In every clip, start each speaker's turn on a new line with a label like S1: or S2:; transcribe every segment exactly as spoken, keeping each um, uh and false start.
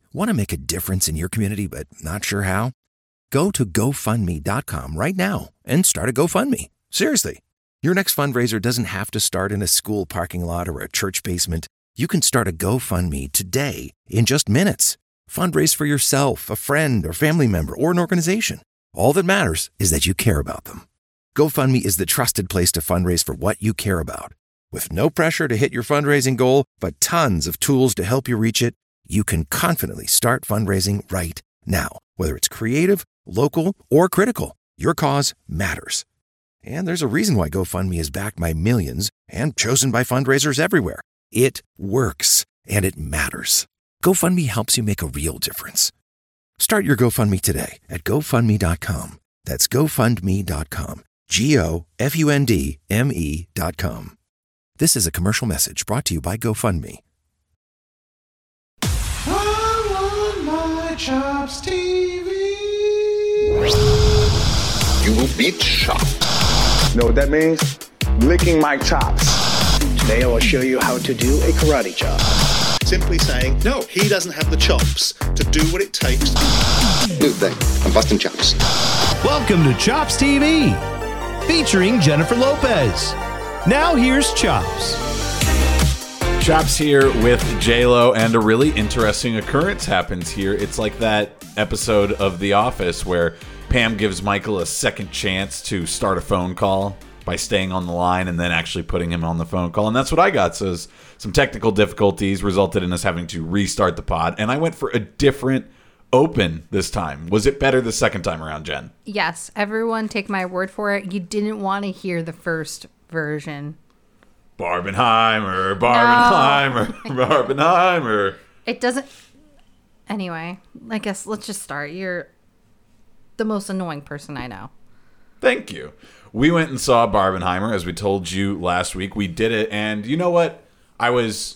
S1: Want to make a difference in your community but not sure how? Go to go fund me dot com right now and start a GoFundMe. Seriously. Your next fundraiser doesn't have to start in a school parking lot or a church basement. You can start a GoFundMe today in just minutes. Fundraise for yourself, a friend, or family member, or an organization. All that matters is that you care about them. GoFundMe is the trusted place to fundraise for what you care about. With no pressure to hit your fundraising goal, but tons of tools to help you reach it, you can confidently start fundraising right now. Whether it's creative, local, or critical, your cause matters. And there's a reason why GoFundMe is backed by millions and chosen by fundraisers everywhere. It works, and it matters. GoFundMe helps you make a real difference. Start your GoFundMe today at go fund me dot com. That's go fund me dot com. G O F U N D M E dot com. This is a commercial message brought to you by GoFundMe.
S2: I want my Chops T V.
S3: You will be chopped.
S4: Know what that means? Licking my chops.
S5: Today I will show you how to do a karate chop.
S6: Simply saying, no, he doesn't have the chops to do what it takes.
S3: New thing. I'm busting chops.
S7: Welcome to Chops T V, featuring Jennifer Lopez. Now here's Chops.
S8: Chops here with J-Lo, and a really interesting occurrence happens here. It's like that episode of The Office where Pam gives Michael a second chance to start a phone call by staying on the line and then actually putting him on the phone call. And that's what I got. So some technical difficulties resulted in us having to restart the pod. And I went for a different open this time. Was it better the second time around, Jen?
S9: Yes. Everyone take my word for it. You didn't want to hear the first version.
S8: Barbenheimer, Barbenheimer, no. Barbenheimer.
S9: It doesn't... Anyway, I guess let's just start. You're the most annoying person I know.
S8: Thank you. We went and saw Barbenheimer, as we told you last week. We did it, and you know what? I was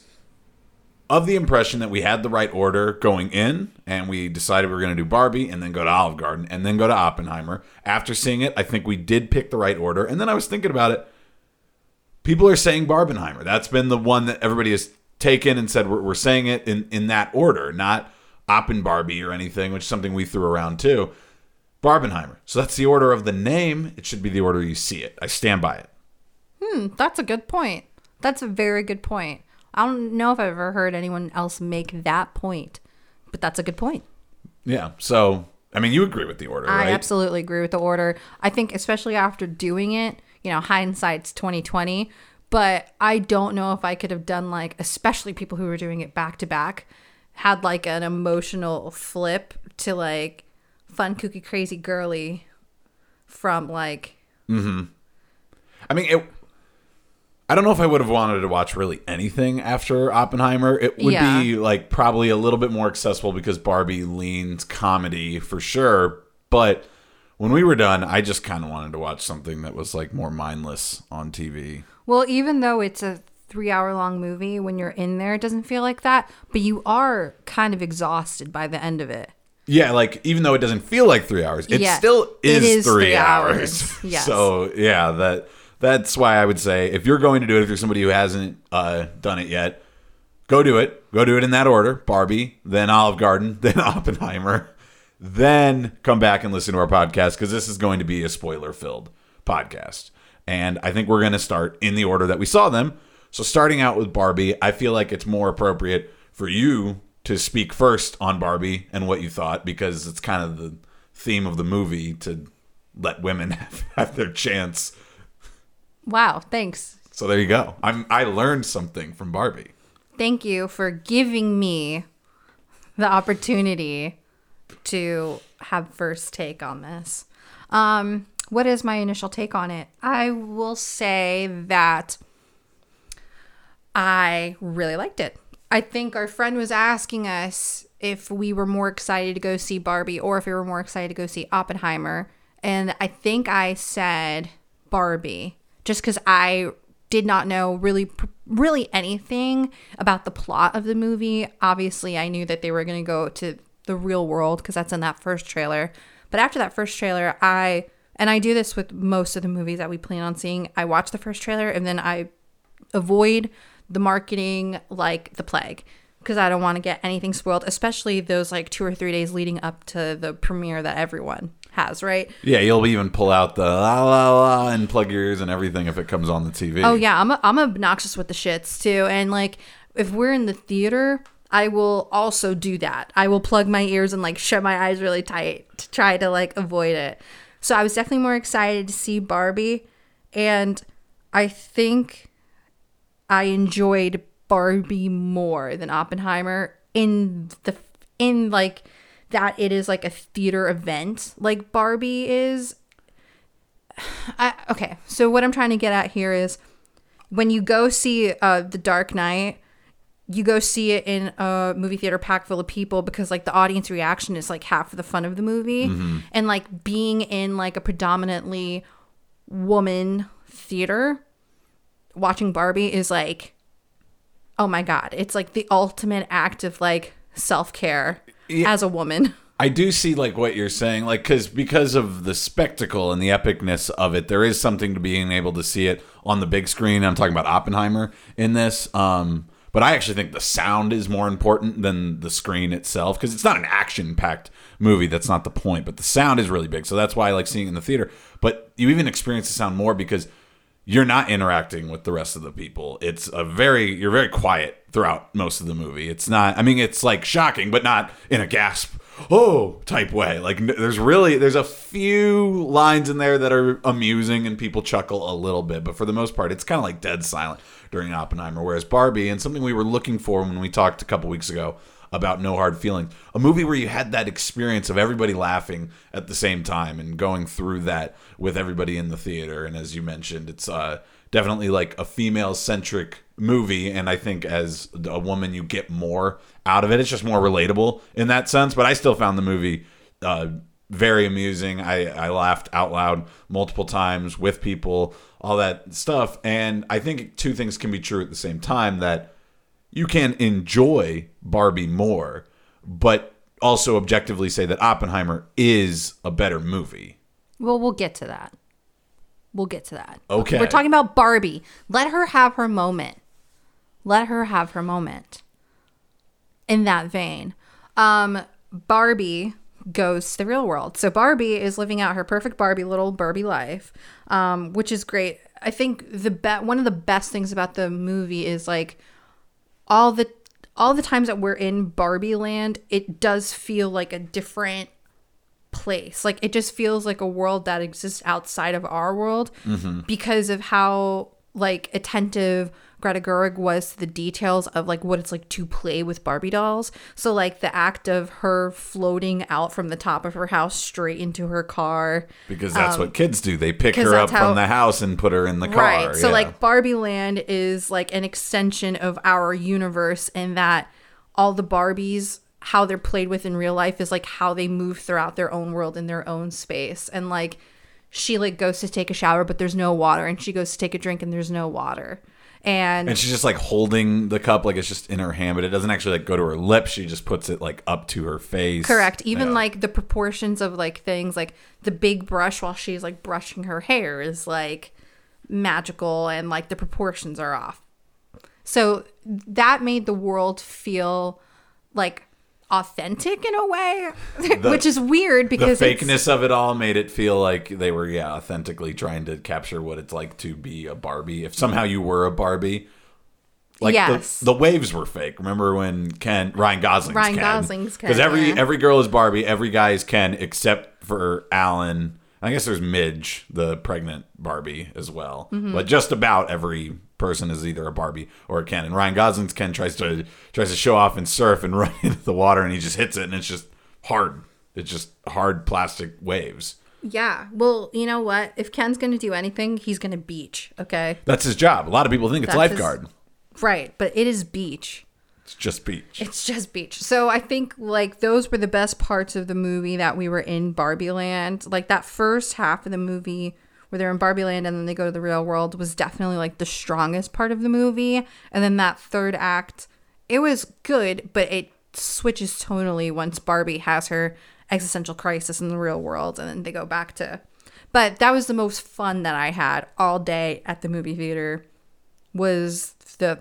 S8: of the impression that we had the right order going in, and we decided we were going to do Barbie, and then go to Olive Garden, and then go to Oppenheimer. After seeing it, I think we did pick the right order, and then I was thinking about it. People are saying Barbenheimer. That's been the one that everybody has taken and said we're, we're saying it in, in that order, not Oppen Barbie or anything, which is something we threw around too. Barbenheimer. So that's the order of the name. It should be the order you see it. I stand by it.
S9: Hmm, that's a good point. That's a very good point. I don't know if I've ever heard anyone else make that point, but that's a good point.
S8: Yeah. So, I mean, you agree with the order, right?
S9: I absolutely agree with the order. I think especially after doing it, you know, hindsight's twenty twenty, but I don't know if I could have done like, especially people who were doing it back to back, had like an emotional flip to like Fun, Kooky, Crazy, Girly from like...
S8: Mm-hmm. I mean, it... I don't know if I would have wanted to watch really anything after Oppenheimer. It would
S9: yeah.
S8: be like probably a little bit more accessible because Barbie leans comedy for sure. But when we were done, I just kind of wanted to watch something that was like more mindless on T V.
S9: Well, even though it's a three hour long movie, when you're in there, it doesn't feel like that. But you are kind of exhausted by the end of it.
S8: Yeah, like even though it doesn't feel like three hours, it
S9: yeah,
S8: still is,
S9: it is
S8: three,
S9: three
S8: hours.
S9: hours. Yes.
S8: So yeah, that that's why I would say if you're going to do it, if you're somebody who hasn't uh, done it yet, go do it. Go do it in that order: Barbie, then Olive Garden, then Oppenheimer, then come back and listen to our podcast because this is going to be a spoiler-filled podcast. And I think we're going to start in the order that we saw them. So starting out with Barbie, I feel like it's more appropriate for you to speak first on Barbie and what you thought, because it's kind of the theme of the movie to let women have, have their chance.
S9: Wow, thanks.
S8: So there you go. I'm I learned something from Barbie.
S9: Thank you for giving me the opportunity to have first take on this. Um, what is my initial take on it? I will say that I really liked it. I think our friend was asking us if we were more excited to go see Barbie or if we were more excited to go see Oppenheimer. And I think I said Barbie just because I did not know really, really anything about the plot of the movie. Obviously, I knew that they were going to go to the real world because that's in that first trailer. But after that first trailer, I, and I do this with most of the movies that we plan on seeing, I watch the first trailer and then I avoid the marketing like the plague. because I don't want to get anything spoiled, especially those like two or three days leading up to the premiere that everyone has, right?
S8: Yeah, you'll even pull out the la la la and plug your ears and everything if it comes on the T V.
S9: Oh yeah, I'm a, I'm obnoxious with the shits too, and like if we're in the theater, I will also do that. I will plug my ears and like shut my eyes really tight to try to like avoid it. So I was definitely more excited to see Barbie, and I think I enjoyed Barbie more than Oppenheimer in the in like that it is like a theater event like Barbie is. I, okay, so what I'm trying to get at here is when you go see uh, The Dark Knight, you go see it in a movie theater packed full of people because like the audience reaction is like half of the fun of the movie. Mm-hmm. And like being in like a predominantly woman theater, watching Barbie is like, oh my God, it's like the ultimate act of like self-care yeah. as a woman.
S8: I do see like what you're saying, like because because of the spectacle and the epicness of it, there is something to being able to see it on the big screen. I'm talking about Oppenheimer in this, um, but I actually think the sound is more important than the screen itself because it's not an action-packed movie. That's not the point, but the sound is really big, so that's why I like seeing it in the theater. But you even experience the sound more because you're not interacting with the rest of the people. It's a very you're very quiet throughout most of the movie. It's not. I mean, it's like shocking, but not in a gasp. Oh, type way. Like there's really there's a few lines in there that are amusing and people chuckle a little bit, but for the most part, it's kind of like dead silent during Oppenheimer. Whereas Barbie, and something we were looking for when we talked a couple weeks ago about No Hard Feelings, a movie where you had that experience of everybody laughing at the same time and going through that with everybody in the theater. And as you mentioned, it's uh, definitely like a female-centric movie, and I think as a woman you get more out of it. It's just more relatable in that sense, but I still found the movie uh, very amusing. I, I laughed out loud multiple times with people, all that stuff, and I think two things can be true at the same time, that you can enjoy Barbie more, but also objectively say that Oppenheimer is a better movie.
S9: Well, we'll get to that. We'll get to that.
S8: Okay.
S9: We're talking about Barbie. Let her have her moment. Let her have her moment. In that vein, um, Barbie goes to the real world. So Barbie is living out her perfect Barbie little Barbie life, um, which is great. I think the be- one of the best things about the movie is like all the all the times that we're in Barbie land, it does feel like a different place. Like it just feels like a world that exists outside of our world mm-hmm. because of how like attentive Greta Gerwig was to the details of like what it's like to play with Barbie dolls. So like the act of her floating out from the top of her house straight into her car.
S8: Because that's um, what kids do. They pick
S9: 'cause
S8: her up
S9: that's how-
S8: from the house and put her in the car.
S9: Right. So
S8: yeah.
S9: like Barbie Land is like an extension of our universe in that all the Barbies, how they're played with in real life is like how they move throughout their own world in their own space. And like she like goes to take a shower, but there's no water, and she goes to take a drink and there's no water. And,
S8: and she's just like holding the cup like it's just in her hand, but it doesn't actually like go to her lips. She just puts it like up to her face.
S9: Correct. Even
S8: yeah.
S9: like the proportions of like things like the big brush while she's like brushing her hair is like magical, and like the proportions are off. So that made the world feel like authentic in a way, the, which is weird because
S8: the fakeness of it all made it feel like they were yeah authentically trying to capture what it's like to be a Barbie. If somehow you were a Barbie, like
S9: yes.
S8: the, the waves were fake. Remember when Ken Ryan Gosling's
S9: Ryan
S8: Ken?
S9: Gosling's Ken
S8: Because every
S9: yeah.
S8: every girl is Barbie, every guy is Ken except for Alan. I guess there's Midge, the pregnant Barbie, as well. Mm-hmm. But just about every person is either a Barbie or a Ken. And Ryan Gosling's Ken tries to tries to show off and surf and run into the water, and he just hits it, and it's just hard. It's just hard plastic waves.
S9: Yeah. Well, you know what? If Ken's going to do anything, he's going to beach, okay?
S8: That's his job. A lot of people think it's
S9: That's
S8: lifeguard.
S9: His, right, but it is beach.
S8: It's just beach.
S9: It's just beach. So I think like those were the best parts of the movie that we were in Barbie Land. Like that first half of the movie where they're in Barbie Land and then they go to the real world was definitely like the strongest part of the movie. And then that third act, it was good, but it switches tonally once Barbie has her existential crisis in the real world and then they go back to. But that was the most fun that I had all day at the movie theater was the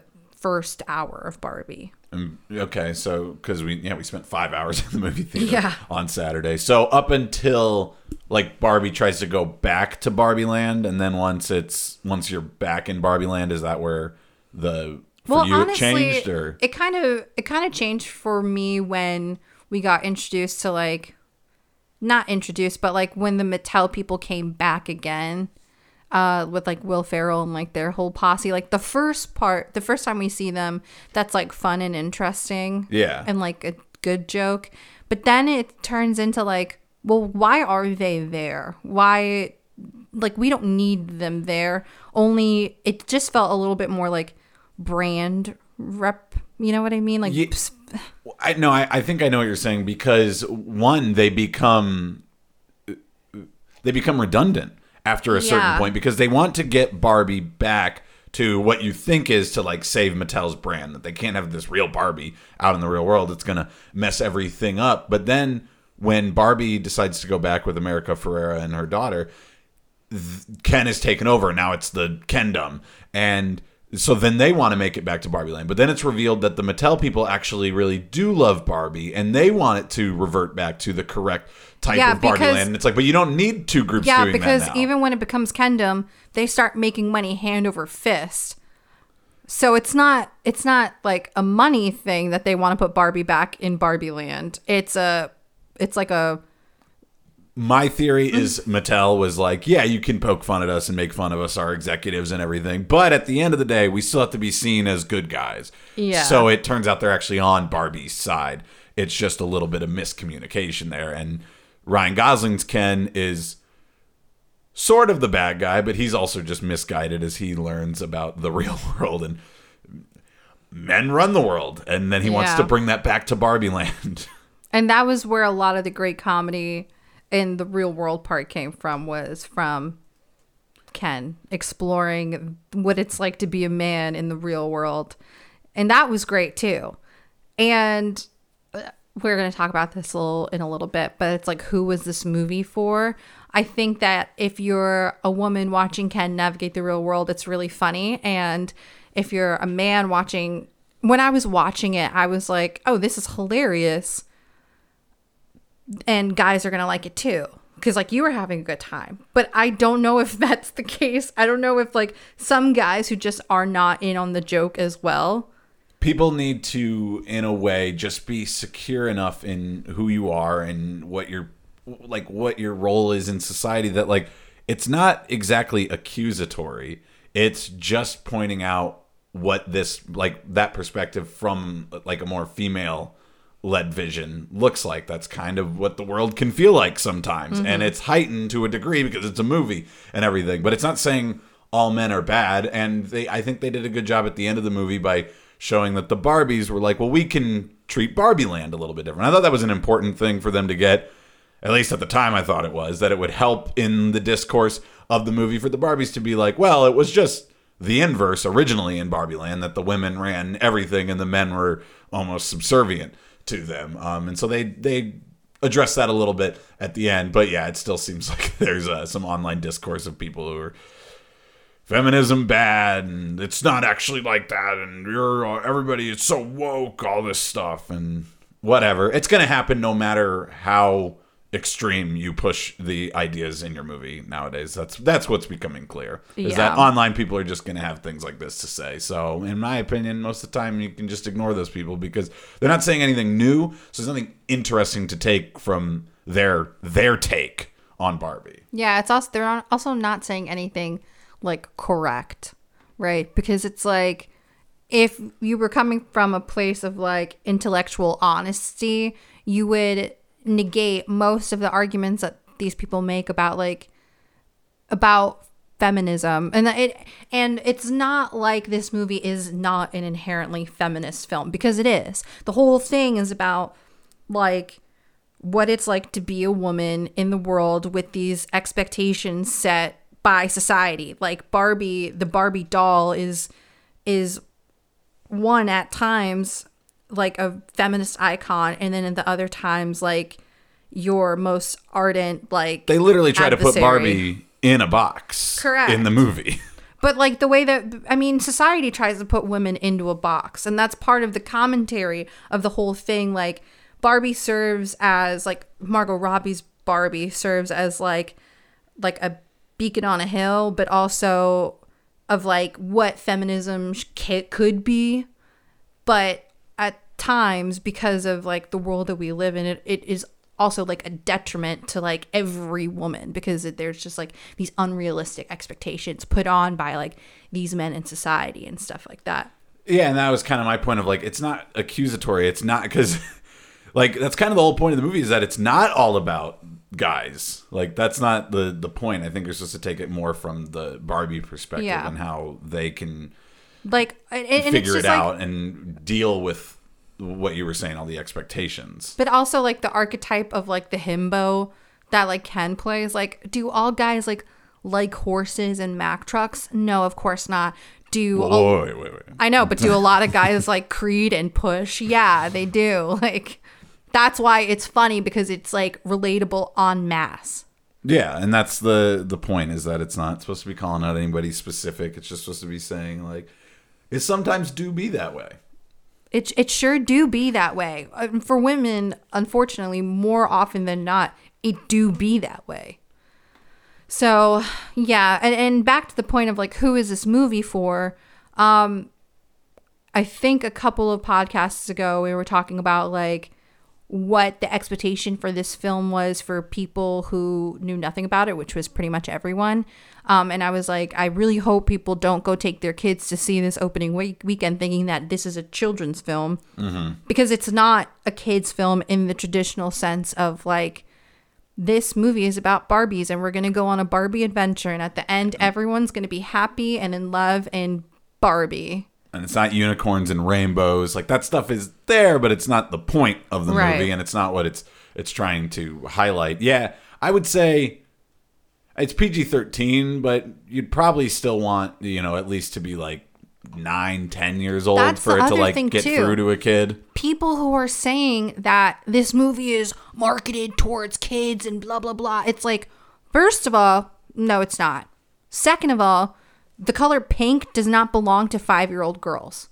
S9: first hour of Barbie.
S8: Um, okay, so because we yeah we spent five hours in the movie theater
S9: Yeah.
S8: on Saturday. So up until like Barbie tries to go back to Barbie Land, and then once it's once you're back in Barbie Land, is that where the for
S9: Well,
S8: you
S9: honestly,
S8: it changed or
S9: it kind of it kind of changed for me when we got introduced to like not introduced, but like when the Mattel people came back again. Uh, with like Will Ferrell and like their whole posse, like the first part, the first time we see them, that's like fun and interesting,
S8: Yeah.
S9: and like a good joke. But then it turns into like, well, why are they there? Why, like we don't need them there. Only it just felt a little bit more like brand rep. You know what I mean? Like,
S8: Ye- I no, I, I think I know what you're saying because one, they become they become redundant after a certain
S9: Yeah.
S8: point because they want to get Barbie back to what you think is to like save Mattel's brand, that they can't have this real Barbie out in the real world. It's gonna mess everything up. But then when Barbie decides to go back with America Ferrera and her daughter, th- Ken is taken over. Now it's the Kendom, and so then they want to make it back to Barbie Land. But then it's revealed that the Mattel people actually really do love Barbie, and they want it to revert back to the correct type
S9: Yeah,
S8: of Barbie
S9: because-
S8: Land. And it's like, but you don't need two groups
S9: yeah,
S8: doing
S9: because
S8: that now.
S9: even when it becomes Kendom, they start making money hand over fist. So it's not it's not like a money thing that they want to put Barbie back in Barbie Land. It's a it's like a
S8: My theory is Mattel was like, yeah, you can poke fun at us and make fun of us, our executives and everything. But at the end of the day, we still have to be seen as good guys.
S9: Yeah.
S8: So it turns out they're actually on Barbie's side. It's just a little bit of miscommunication there. And Ryan Gosling's Ken is sort of the bad guy, but he's also just misguided as he learns about the real world. And men run the world. And then he wants
S9: Yeah.
S8: to bring that back to Barbie Land.
S9: and that was where a lot of the great comedy in the real world part came from, was from Ken exploring what it's like to be a man in the real world. And that was great too. And we're going to talk about this a little in a little bit, but it's like, who was this movie for? I think that if you're a woman watching Ken navigate the real world, it's really funny. And if you're a man watching, when I was watching it, I was like, oh, this is hilarious. And guys are going to like it too. Because like you were having a good time. But I don't know if that's the case. I don't know if like some guys who just are not in on the joke as well.
S8: People need to, in a way, just be secure enough in who you are and what your like what your role is in society that like it's not exactly accusatory. It's just pointing out what this like that perspective from like a more female led vision looks like. That's kind of what the world can feel like sometimes. Mm-hmm. And it's heightened to a degree because it's a movie and everything. But it's not saying all men are bad. And they I think they did a good job at the end of the movie by showing that the Barbies were like, well, we can treat Barbie Land a little bit different. I thought that was an important thing for them to get, at least at the time I thought it was, that it would help in the discourse of the movie for the Barbies to be like, well, it was just the inverse originally in Barbie Land, that the women ran everything and the men were almost subservient to them. Um, and so they, they addressed that a little bit at the end. But yeah, it still seems like there's uh, some online discourse of people who are feminism bad and it's not actually like that and you're uh, everybody is so woke, all this stuff and whatever. It's going to happen no matter how extreme you push the ideas in your movie nowadays. That's that's what's becoming clear. Is
S9: Yeah.
S8: that online people are just going to have things like this to say. So in my opinion, most of the time you can just ignore those people because they're not saying anything new. So there's nothing interesting to take from their their take on Barbie.
S9: Yeah, it's also they're not- also not saying anything like correct, right? Because it's like if you were coming from a place of like intellectual honesty, you would negate most of the arguments that these people make about like about feminism. And it and it's not like this movie is not an inherently feminist film, because it is. The whole thing is about like what it's like to be a woman in the world with these expectations set by society. Like Barbie, the Barbie doll is is one at times like a feminist icon, and then at the other times like your most ardent like
S8: They literally try to put
S9: adversary.
S8: Barbie in a box.
S9: Correct.
S8: In the movie.
S9: But like the way that, I mean, society tries to put women into a box, and that's part of the commentary of the whole thing. Like Barbie serves as like Margot Robbie's Barbie serves as like like a beacon on a hill, but also of like what feminism could be. But at times, because of like the world that we live in, it, it is also like a detriment to like every woman, because it, there's just like these unrealistic expectations put on by like these men in society and stuff like that.
S8: Yeah, and that was kind of my point of like, it's not accusatory. It's not, because like that's kind of the whole point of the movie, is that it's not all about guys. Like that's not the the point. I think you're supposed to take it more from the Barbie perspective, yeah, and how they can
S9: like and, and
S8: figure
S9: it's
S8: it out
S9: like,
S8: and deal with what you were saying, all the expectations.
S9: But also like the archetype of like the himbo that like Ken plays. Like, do all guys like like horses and Mack trucks? No, of course not. Do
S8: Whoa,
S9: a,
S8: wait, wait, wait.
S9: I know, but do a lot of guys like Creed and Push? Yeah, they do. Like, that's why it's funny, because it's like relatable en masse.
S8: Yeah, and that's the the point, is that it's not supposed to be calling out anybody specific. It's just supposed to be saying like, it sometimes do be that way.
S9: It it sure do be that way. For women, unfortunately, more often than not, it do be that way. So, yeah, and, and back to the point of like, who is this movie for? Um, I think a couple of podcasts ago, we were talking about like what the expectation for this film was for people who knew nothing about it, which was pretty much everyone. Um, and I was like, I really hope people don't go take their kids to see this opening week- weekend thinking that this is a children's film, mm-hmm. because it's not a kid's film in the traditional sense of like, this movie is about Barbies and we're going to go on a Barbie adventure. And at the end, everyone's going to be happy and in love in Barbie.
S8: And it's not unicorns and rainbows. Like that stuff is there, but it's not the point of the
S9: right.
S8: movie, and it's not what it's it's trying to highlight. Yeah, I would say it's P G thirteen, but you'd probably still want, you know, at least to be like nine, ten years old
S9: That's
S8: for
S9: the
S8: it to
S9: other
S8: like
S9: thing,
S8: get
S9: too.
S8: through to a kid.
S9: People who are saying that this movie is marketed towards kids and blah, blah, blah. It's like, first of all, no, it's not. Second of all, the color pink does not belong to five-year-old girls.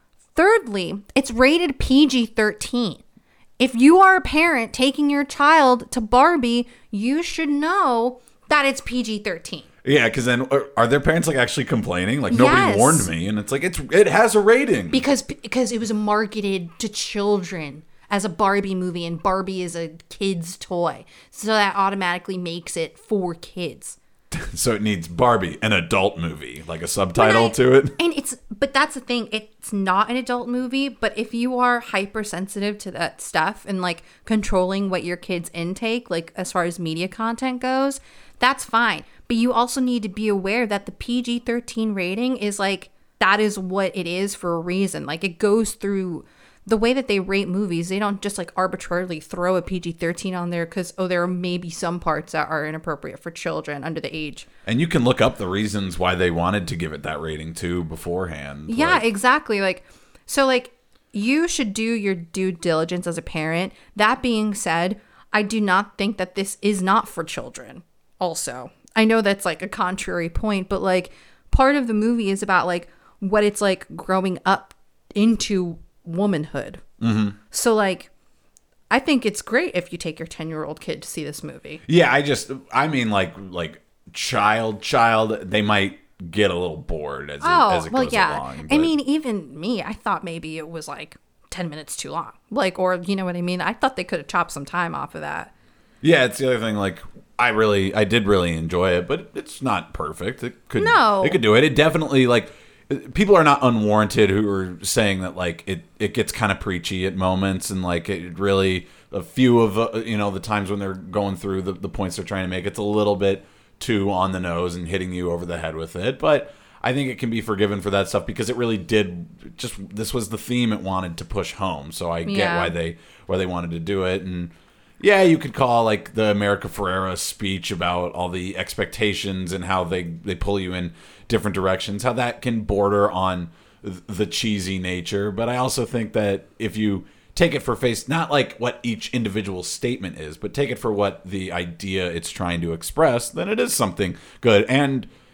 S9: Thirdly, it's rated P G thirteen. If you are a parent taking your child to Barbie, you should know that it's P G thirteen.
S8: Yeah, because then are, are their parents like actually complaining? Like nobody
S9: Yes.
S8: warned me, and it's like it's it has a rating
S9: Because because it was marketed to children as a Barbie movie, and Barbie is a kid's toy. So that automatically makes it for kids.
S8: So it needs Barbie, an adult movie, like a subtitle
S9: I,
S8: to it.
S9: And it's, but that's the thing. It's not an adult movie, but if you are hypersensitive to that stuff and like controlling what your kids intake, like as far as media content goes, that's fine. But you also need to be aware that the P G thirteen rating is like, that is what it is for a reason. Like it goes through the way that they rate movies. They don't just like arbitrarily throw a P G thirteen on there because, oh, there are maybe some parts that are inappropriate for children under the age.
S8: And you can look up the reasons why they wanted to give it that rating too beforehand.
S9: Yeah,
S8: like,
S9: exactly. Like, so like you should do your due diligence as a parent. That being said, I do not think that this is not for children. Also, I know that's like a contrary point, but like part of the movie is about like what it's like growing up into womanhood. Mm-hmm. So like I think it's great if you take your ten year old kid to see this movie.
S8: Yeah, I just I mean like like child child they might get a little bored as
S9: oh,
S8: it, as it
S9: well,
S8: goes
S9: yeah.
S8: along.
S9: I mean, even me, I thought maybe it was like ten minutes too long. Like, or you know what I mean? I thought they could have chopped some time off of that.
S8: Yeah, it's the other thing. Like, I really, I did really enjoy it, but it's not perfect. It could,
S9: No.
S8: it could do it. It definitely like people are not unwarranted who are saying that like it, it gets kind of preachy at moments, and like it really a few of uh, you know the times when they're going through the the points they're trying to make, it's a little bit too on the nose and hitting you over the head with it, but I think it can be forgiven for that stuff because it really did just this was the theme it wanted to push home. So I get
S9: Yeah.
S8: why they why they wanted to do it. And yeah, you could call like the America Ferrera speech about all the expectations and how they, they pull you in different directions, how that can border on the cheesy nature. But I also think that if you take it for face, not like what each individual statement is, but take it for what the idea it's trying to express, then it is something good. And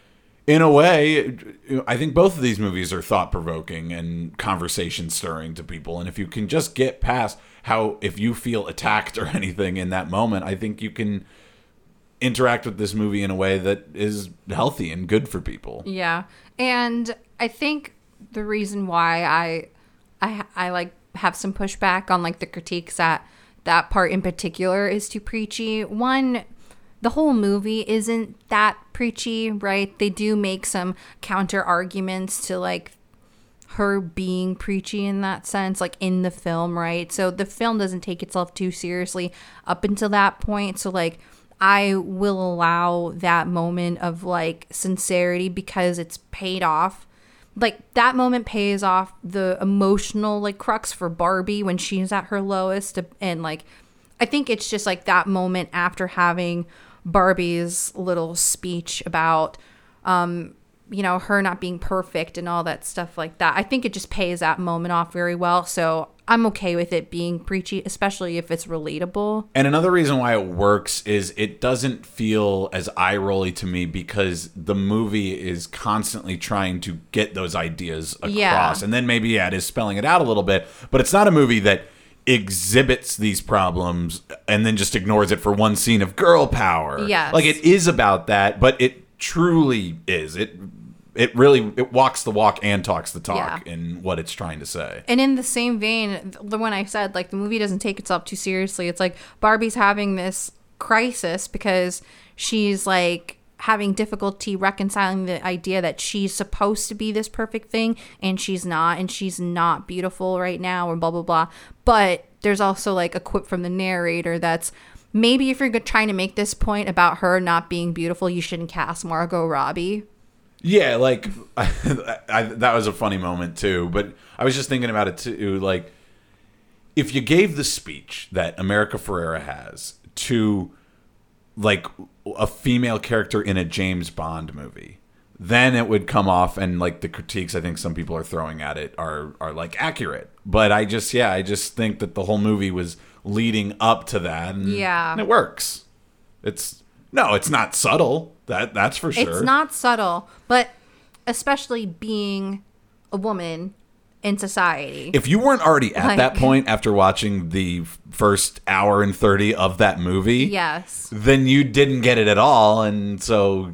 S8: in a way, I think both of these movies are thought-provoking and conversation-stirring to people. And if you can just get past how, if you feel attacked or anything in that moment, I think you can interact with this movie in a way that is healthy and good for people.
S9: Yeah. And I think the reason why I, I, I like have some pushback on like the critiques at that part in particular is too preachy. One, the whole movie isn't that preachy, right? They do make some counter arguments to like her being preachy in that sense, like in the film, right? So the film doesn't take itself too seriously up until that point. So like I will allow that moment of like sincerity because it's paid off. Like that moment pays off the emotional like crux for Barbie when she's at her lowest. And like, I think it's just like that moment after having Barbie's little speech about, um, you know, her not being perfect and all that stuff like that. I think it just pays that moment off very well. So I'm okay with it being preachy, especially if it's relatable.
S8: And another reason why it works is it doesn't feel as eye-rolly to me because the movie is constantly trying to get those ideas across.
S9: Yeah.
S8: And then maybe, yeah, it is spelling it out a little bit, but it's not a movie that exhibits these problems and then just ignores it for one scene of girl power.
S9: Yes.
S8: Like it is about that, but it truly is. It It really, it walks the walk and talks the talk
S9: Yeah.
S8: in what it's trying to say.
S9: And in the same vein, the one I said, like the movie doesn't take itself too seriously. It's like Barbie's having this crisis because she's like having difficulty reconciling the idea that she's supposed to be this perfect thing and she's not, and she's not beautiful right now or blah, blah, blah. But there's also like a quip from the narrator that's, maybe if you're trying to make this point about her not being beautiful, you shouldn't cast Margot Robbie.
S8: Yeah, like I, I, that was a funny moment too. But I was just thinking about it too. Like, if you gave the speech that America Ferrera has to like a female character in a James Bond movie, then it would come off, and like the critiques I think some people are throwing at it are are like accurate. But I just yeah, I just think that the whole movie was leading up to that, and,
S9: Yeah.
S8: and it works. It's no, it's not subtle. That that's for sure.
S9: It's not subtle, but especially being a woman in society.
S8: If you weren't already at
S9: Like-
S8: that point after watching the first hour and thirty of that movie,
S9: Yes.
S8: then you didn't get it at all, and so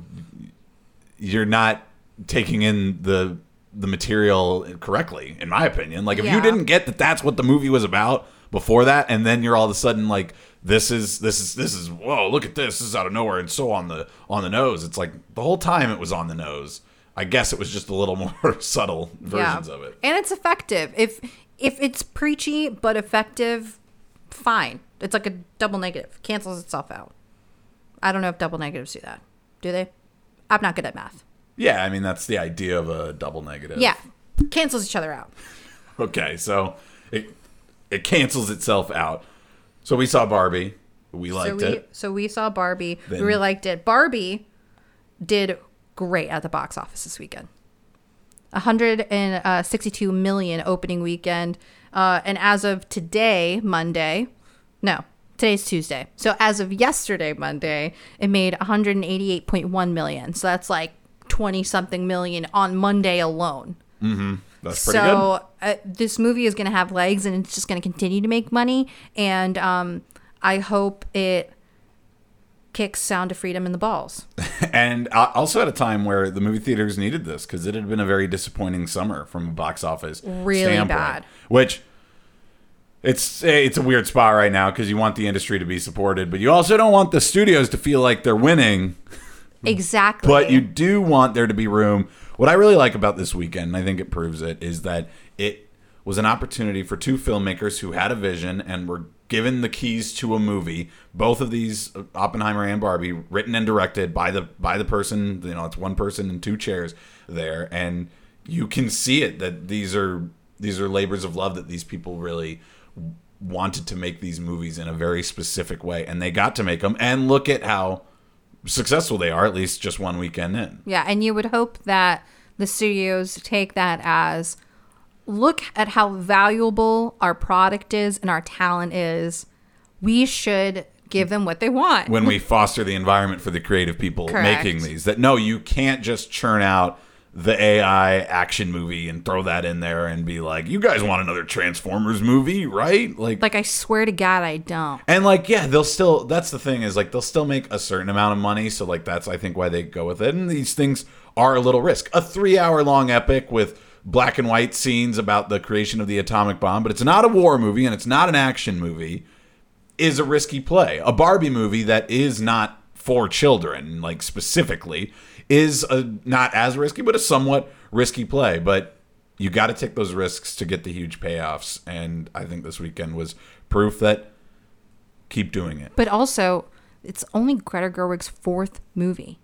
S8: you're not taking in the the material correctly, in my opinion. Like if
S9: Yeah.
S8: you didn't get that that's what the movie was about before that, and then you're all of a sudden like, this is this is this is whoa, look at this, this is out of nowhere and so on the on the nose. It's like the whole time it was on the nose. I guess it was just a little more subtle versions
S9: Yeah.
S8: of it.
S9: And it's effective. If if it's preachy but effective, fine. It's like a double negative. Cancels itself out. I don't know if double negatives do that. Do they? I'm not good at math.
S8: Yeah, I mean that's the idea of a double negative.
S9: Yeah. Cancels each other out.
S8: Okay, so it it cancels itself out. So we saw Barbie. We liked
S9: so we,
S8: it.
S9: So we saw Barbie.
S8: Then-
S9: we really liked it. Barbie did great at the box office this weekend. one hundred sixty-two million opening weekend. Uh, and as of today, Monday, no, today's Tuesday. So as of yesterday, Monday, it made one hundred eighty-eight point one million. So that's like twenty something million on Monday alone.
S8: Mm-hmm. That's pretty
S9: So uh, this movie is going to have legs, and it's just going to continue to make money. And um, I hope it kicks Sound of Freedom in the balls.
S8: good. And uh, also at a time where the movie theaters needed this because it had been a very disappointing summer from a box office
S9: Really
S8: standpoint.
S9: bad.
S8: Which it's it's a weird spot right now because you want the industry to be supported, but you also don't want the studios to feel like they're winning.
S9: Exactly.
S8: But you do want there to be room. What I really like about this weekend, and I think it proves it, is that it was an opportunity for two filmmakers who had a vision and were given the keys to a movie. Both of these, Oppenheimer and Barbie, written and directed by the by the person. You know, it's one person in two chairs there, and you can see it that these are these are labors of love, that these people really wanted to make these movies in a very specific way, and they got to make them. And look at how successful they are, at least just one weekend in.
S9: Yeah, and you would hope that the studios take that as, look at how valuable our product is and our talent is. We should give them what they want.
S8: when we foster the environment for the creative people
S9: Correct.
S8: making these. That no, you can't just churn out the A I action movie and throw that in there and be like, you guys want another Transformers movie, right? Like,
S9: Like, I swear to God, I don't.
S8: and like, yeah, they'll still, that's the thing is like, they'll still make a certain amount of money. So like, that's, I think, why they go with it. And these things are a little risk. A three hour long epic with black and white scenes about the creation of the atomic bomb, but it's not a war movie and it's not an action movie, is a risky play. A Barbie movie that is not for children, like specifically, is a, not as risky, but a somewhat risky play. But you got to take those risks to get the huge payoffs. And I think this weekend was proof that keep doing it.
S9: But also, it's only Greta Gerwig's fourth movie.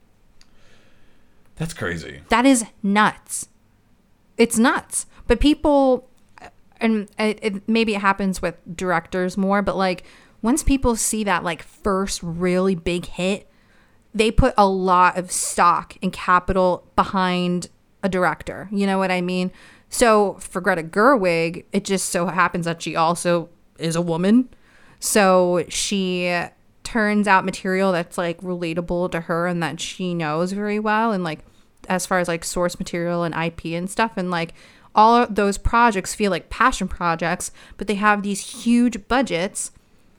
S8: That's crazy.
S9: That is nuts. It's nuts. But people, and it, it, maybe it happens with directors more, but like once people see that like first really big hit, they put a lot of stock and capital behind a director. You know what I mean? So for Greta Gerwig, it just so happens that she also is a woman. So she turns out material that's like relatable to her and that she knows very well. And like, as far as like source material and I P and stuff. And like all of those projects feel like passion projects, but they have these huge budgets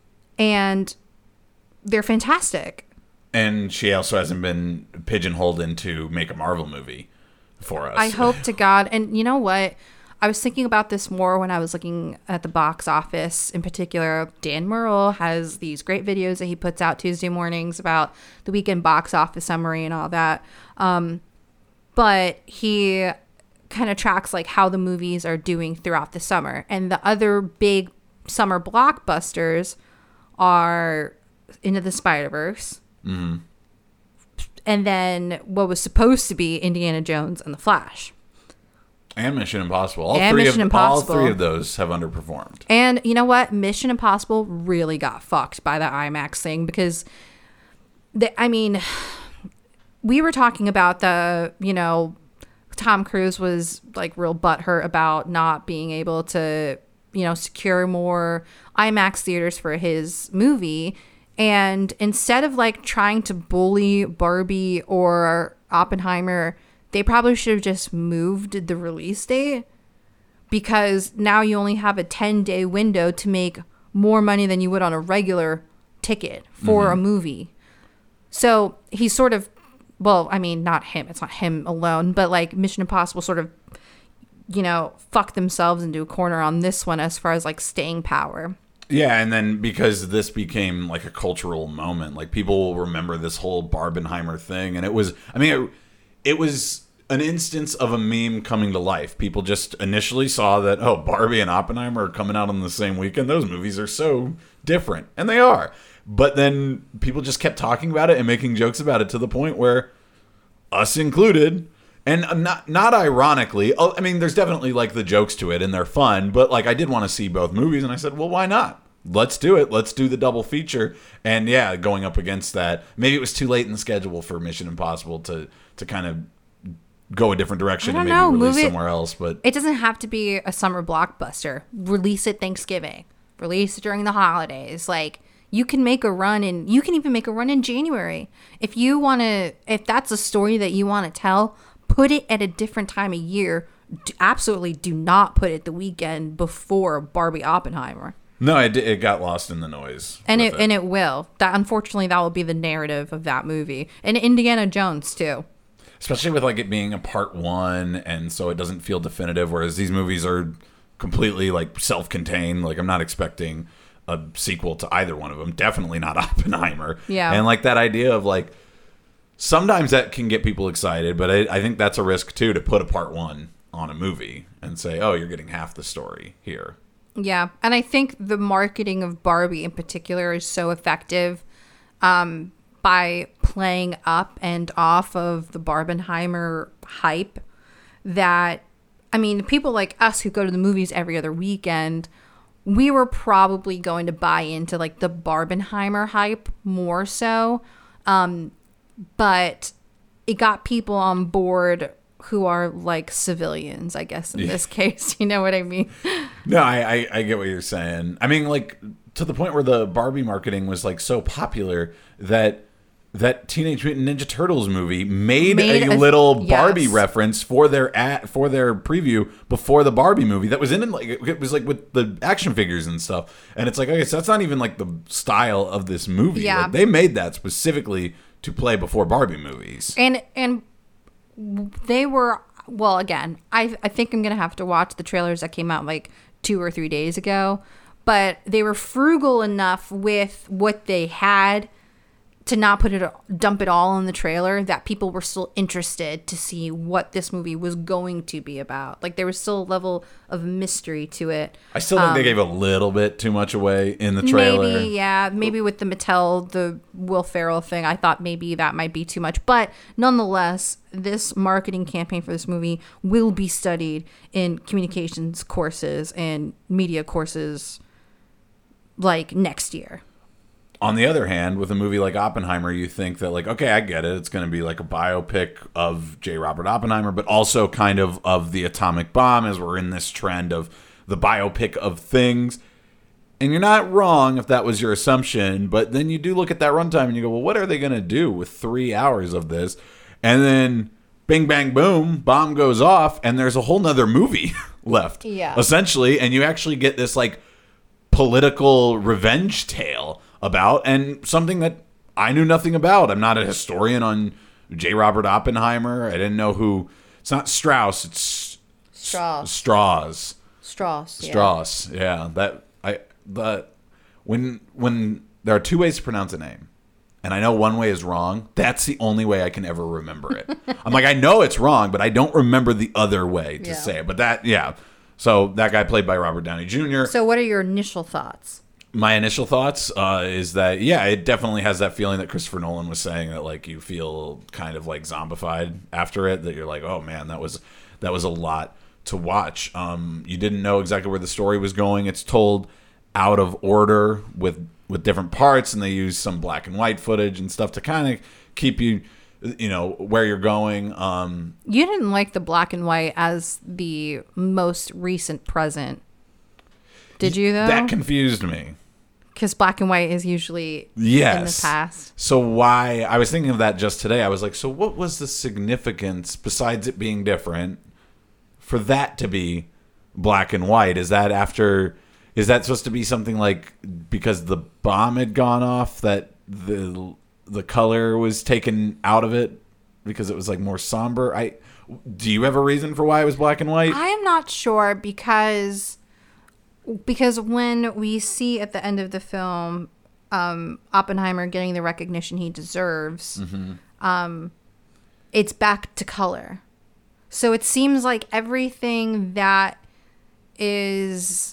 S9: and they're fantastic.
S8: And she also hasn't been pigeonholed into make a Marvel movie for us.
S9: I hope to God. And you know what? I was thinking about this more when I was looking at the box office. In particular, Dan Murrell has these great videos that he puts out Tuesday mornings about the weekend box office summary and all that. Um, but he kind of tracks like how the movies are doing throughout the summer. And the other big summer blockbusters are Into the Spider-Verse.
S8: Mm-hmm.
S9: And then what was supposed to be Indiana Jones and The Flash.
S8: And Mission Impossible. All
S9: And
S8: three
S9: Mission
S8: of
S9: Impossible.
S8: all three of those have underperformed.
S9: And you know what? Mission Impossible really got fucked by the IMAX thing because, the, I mean, we were talking about the, you know, Tom Cruise was like real butthurt about not being able to, you know, secure more IMAX theaters for his movie. And instead of like trying to bully Barbie or Oppenheimer, they probably should have just moved the release date, because now you only have a ten day window to make more money than you would on a regular ticket for mm-hmm. a movie. So he sort of, well, I mean, not him, it's not him alone, but like Mission Impossible sort of, you know, fucked themselves into a corner on this one as far as like staying power.
S8: Yeah, and then because this became like a cultural moment, like people will remember this whole Barbenheimer thing, and it was, I mean, it, it was an instance of a meme coming to life. People just initially saw that, oh, Barbie and Oppenheimer are coming out on the same weekend. Those movies are so different, and they are. But then people just kept talking about it and making jokes about it to the point where, us included, and not not ironically, I mean, there's definitely like the jokes to it and they're fun, but like I did want to see both movies and I said, well, why not? Let's do it. Let's do the double feature. And yeah, going up against that, maybe it was too late in the schedule for Mission Impossible to to kind of go a different direction and maybe
S9: know,
S8: release
S9: movie,
S8: somewhere else. But
S9: it doesn't have to be a summer blockbuster. Release it Thanksgiving. Release it during the holidays. Like, you can make a run in, you can even make a run in January. If you want to, if that's a story that you want to tell, put it at a different time of year. Absolutely do not put it the weekend before Barbie Oppenheimer.
S8: No, it, it got lost in the noise.
S9: And it,
S8: it
S9: and it will. That unfortunately that will be the narrative of that movie. And Indiana Jones too.
S8: Especially with like it being a part one, and so it doesn't feel definitive, whereas these movies are completely like self-contained. Like I'm not expecting a sequel to either one of them. Definitely not Oppenheimer.
S9: Yeah.
S8: And like that idea of like, sometimes that can get people excited, but I, I think that's a risk too, to put a part one on a movie and say, oh, you're getting half the story here.
S9: Yeah. And I think the marketing of Barbie in particular is so effective um, by playing up and off of the Barbenheimer hype that, I mean, people like us who go to the movies every other weekend, we were probably going to buy into like the Barbenheimer hype more so. Um, but it got people on board who are like civilians, I guess, in this case. You know what I mean?
S8: No, I, I, I get what you're saying. I mean, like, to the point where the Barbie marketing was like so popular that that Teenage Mutant Ninja Turtles movie made, made a, a little Barbie yes. reference for their at, for their preview before the Barbie movie that was in like it was like with the action figures and stuff. And it's like, okay, so that's not even like the style of this movie.
S9: Yeah.
S8: Like, they made that specifically to play before Barbie movies.
S9: And and they were, well, again, I I think I'm going to have to watch the trailers that came out like two or three days ago, but they were frugal enough with what they had to not put it, dump it all in the trailer, that people were still interested to see what this movie was going to be about. Like, there was still a level of mystery to it.
S8: I still think um, they gave a little bit too much away in the trailer.
S9: Maybe, yeah. Maybe with the Mattel, the Will Ferrell thing, I thought maybe that might be too much. But nonetheless, this marketing campaign for this movie will be studied in communications courses and media courses, like, next year.
S8: On the other hand, with a movie like Oppenheimer, you think that, like, okay, I get it. It's going to be like a biopic of J. Robert Oppenheimer, but also kind of of the atomic bomb, as we're in this trend of the biopic of things. And you're not wrong if that was your assumption, but then you do look at that runtime and you go, well, what are they going to do with three hours of this? And then bing, bang, boom, bomb goes off, and there's a whole nother movie left,
S9: yeah.
S8: essentially. And you actually get this, like, political revenge tale about, and something that I knew nothing about. I'm not a historian on J. Robert Oppenheimer. I didn't know who. It's not Strauss. It's
S9: Strauss.
S8: Strauss.
S9: Strauss. Yeah.
S8: Strauss. Yeah. That I the when when there are two ways to pronounce a name, and I know one way is wrong. That's the only way I can ever remember it. I'm like, I know it's wrong, but I don't remember the other way to
S9: yeah.
S8: say it. But that, yeah. So that guy played by Robert Downey Junior
S9: So what are your initial thoughts?
S8: My initial thoughts uh, is that, yeah, it definitely has that feeling that Christopher Nolan was saying, that, like, you feel kind of like zombified after it, that you're like, oh man, that was that was a lot to watch. Um, you didn't know exactly where the story was going. It's told out of order with with different parts, and they use some black and white footage and stuff to kind of keep you, you know, where you're going. Um,
S9: you didn't like the black and white as the most recent present, did you, though?
S8: That confused me.
S9: Because black and white is usually
S8: yes.
S9: in the past.
S8: So why, I was thinking of that just today. I was like, so what was the significance, besides it being different, for that to be black and white? Is that after, is that supposed to be something like, because the bomb had gone off, that the the color was taken out of it because it was like more somber? I do you have a reason for why it was black and white?
S9: I am not sure, because because when we see at the end of the film um, Oppenheimer getting the recognition he deserves, mm-hmm. um, it's back to color. So it seems like everything that is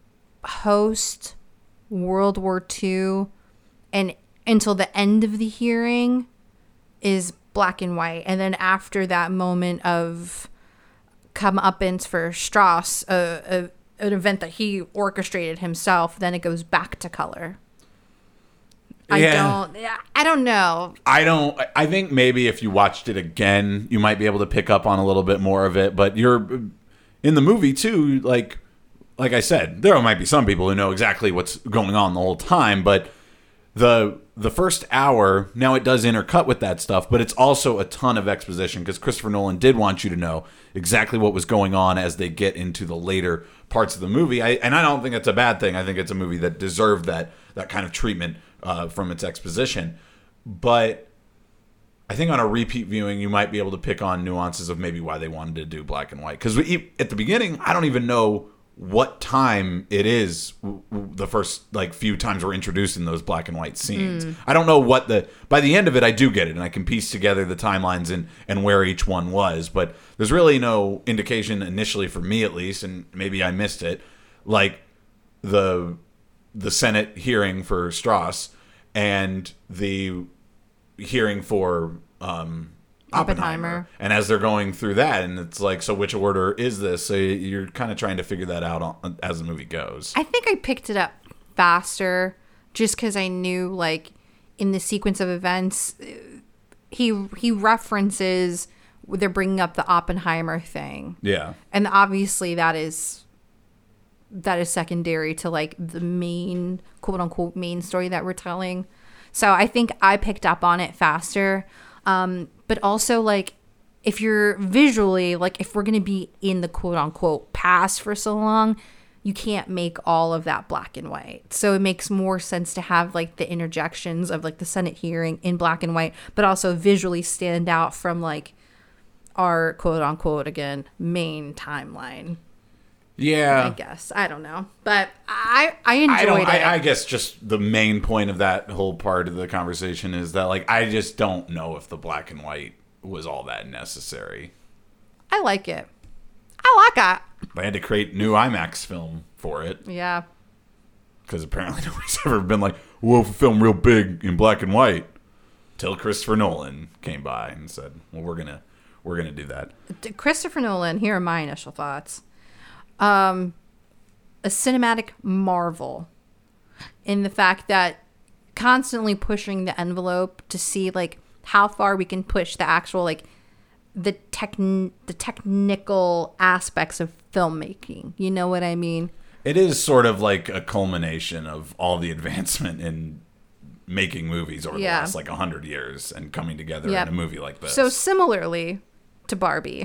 S9: post World War Two and until the end of the hearing is black and white. And then after that moment of comeuppance for Strauss, uh, uh, an event that he orchestrated himself, then it goes back to color. I
S8: yeah.
S9: don't I don't know.
S8: I don't I think maybe if you watched it again, you might be able to pick up on a little bit more of it, but you're in the movie too, like like I said, there might be some people who know exactly what's going on the whole time, but the the first hour, now it does intercut with that stuff, but it's also a ton of exposition, because Christopher Nolan did want you to know exactly what was going on as they get into the later parts of the movie. I, and I don't think it's a bad thing. I think it's a movie that deserved that that kind of treatment uh, from its exposition. But I think on a repeat viewing, you might be able to pick on nuances of maybe why they wanted to do black and white. Because at the beginning, I don't even know what time it is the first like few times we're introduced in those black and white scenes. Mm. I don't know what the by the end of it I do get it, and I can piece together the timelines and and where each one was, but there's really no indication initially, for me at least, and maybe I missed it, like the the Senate hearing for Strauss and the hearing for um Oppenheimer. Oppenheimer. And as they're going through that, and it's like, so which order is this? So you're kind of trying to figure that out on, as the movie goes.
S9: I think I picked it up faster just because I knew, like, in the sequence of events, he he references, they're bringing up the Oppenheimer thing.
S8: Yeah.
S9: And obviously that is that is secondary to like the main quote unquote main story that we're telling. So I think I picked up on it faster. Um, but also like if you're visually, like if we're going to be in the quote unquote past for so long, you can't make all of that black and white. So it makes more sense to have like the interjections of like the Senate hearing in black and white, but also visually stand out from like our quote unquote, again, main timeline.
S8: Yeah.
S9: I guess. I don't know. But I, I enjoyed
S8: I don't,
S9: it.
S8: I, I guess just the main point of that whole part of the conversation is that like, I just don't know if the black and white was all that necessary.
S9: I like it. I like it.
S8: They had to create new IMAX film for it.
S9: Yeah.
S8: Because apparently nobody's ever been like, we'll film real big in black and white. Till Christopher Nolan came by and said, well, we're going to we're gonna do that.
S9: Christopher Nolan, here are my initial thoughts. Um, a cinematic marvel in the fact that constantly pushing the envelope to see like how far we can push the actual like the tech the technical aspects of filmmaking. You know what I mean?
S8: It is sort of like a culmination of all the advancement in making movies over
S9: yeah.
S8: the last like a hundred years and coming together
S9: yep.
S8: in a movie like this.
S9: So similarly to Barbie,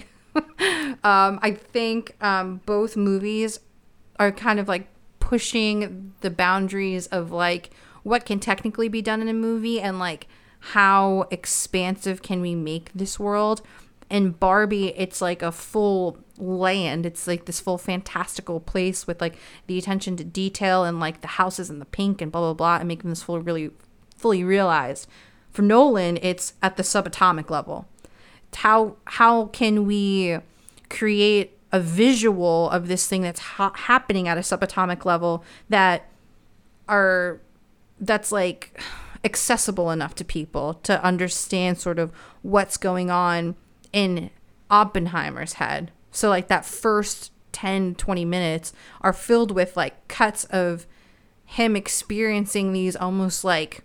S9: um, I think um, both movies are kind of like pushing the boundaries of like what can technically be done in a movie and like how expansive can we make this world. In Barbie, it's like a full land. It's like this full fantastical place with like the attention to detail and like the houses and the pink and blah, blah, blah, and making this full really fully realized. For Nolan, it's at the subatomic level. How, how can we create a visual of this thing that's ha- happening at a subatomic level that are, that's like accessible enough to people to understand sort of what's going on in Oppenheimer's head. So like that first ten, twenty minutes are filled with like cuts of him experiencing these almost like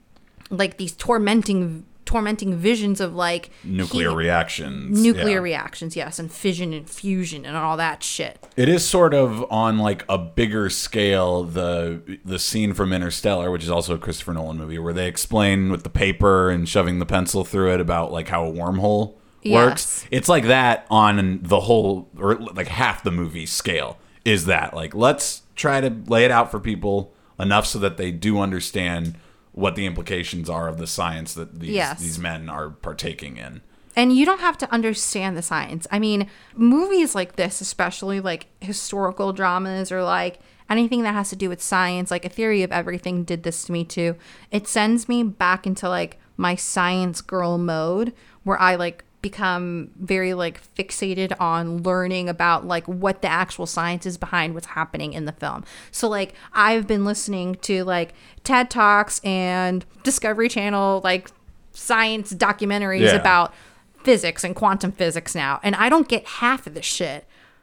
S9: like these tormenting tormenting visions of like
S8: nuclear
S9: he,
S8: reactions.
S9: Nuclear
S8: yeah.
S9: reactions, yes, and fission and fusion and all that shit.
S8: It is sort of on like a bigger scale the the scene from Interstellar, which is also a Christopher Nolan movie, where they explain with the paper and shoving the pencil through it about like how a wormhole works. Yes. It's like that on the whole, or like half the movie scale is that like, let's try to lay it out for people enough so that they do understand what the implications are of the science that these,
S9: yes.
S8: these men are partaking in.
S9: And you don't have to understand the science. I mean, movies like this, especially like historical dramas or like anything that has to do with science, like A Theory of Everything did this to me too. It sends me back into like my science girl mode where I like become very like fixated on learning about like what the actual science is behind what's happening in the film. So like I've been listening to like TED Talks and Discovery Channel like science documentaries yeah. about physics and quantum physics now, and I don't get half of the shit,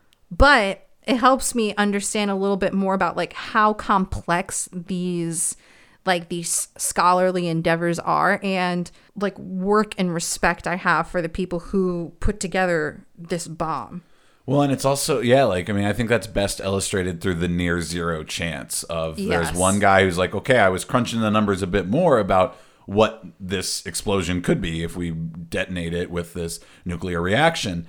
S9: but it helps me understand a little bit more about like how complex these like these scholarly endeavors are, and like work and respect I have for the people who put together this bomb.
S8: Well, and it's also, yeah, like, I mean, I think that's best illustrated through the near zero chance of
S9: yes.
S8: there's one guy who's like, okay, I was crunching the numbers a bit more about what this explosion could be if we detonate it with this nuclear reaction.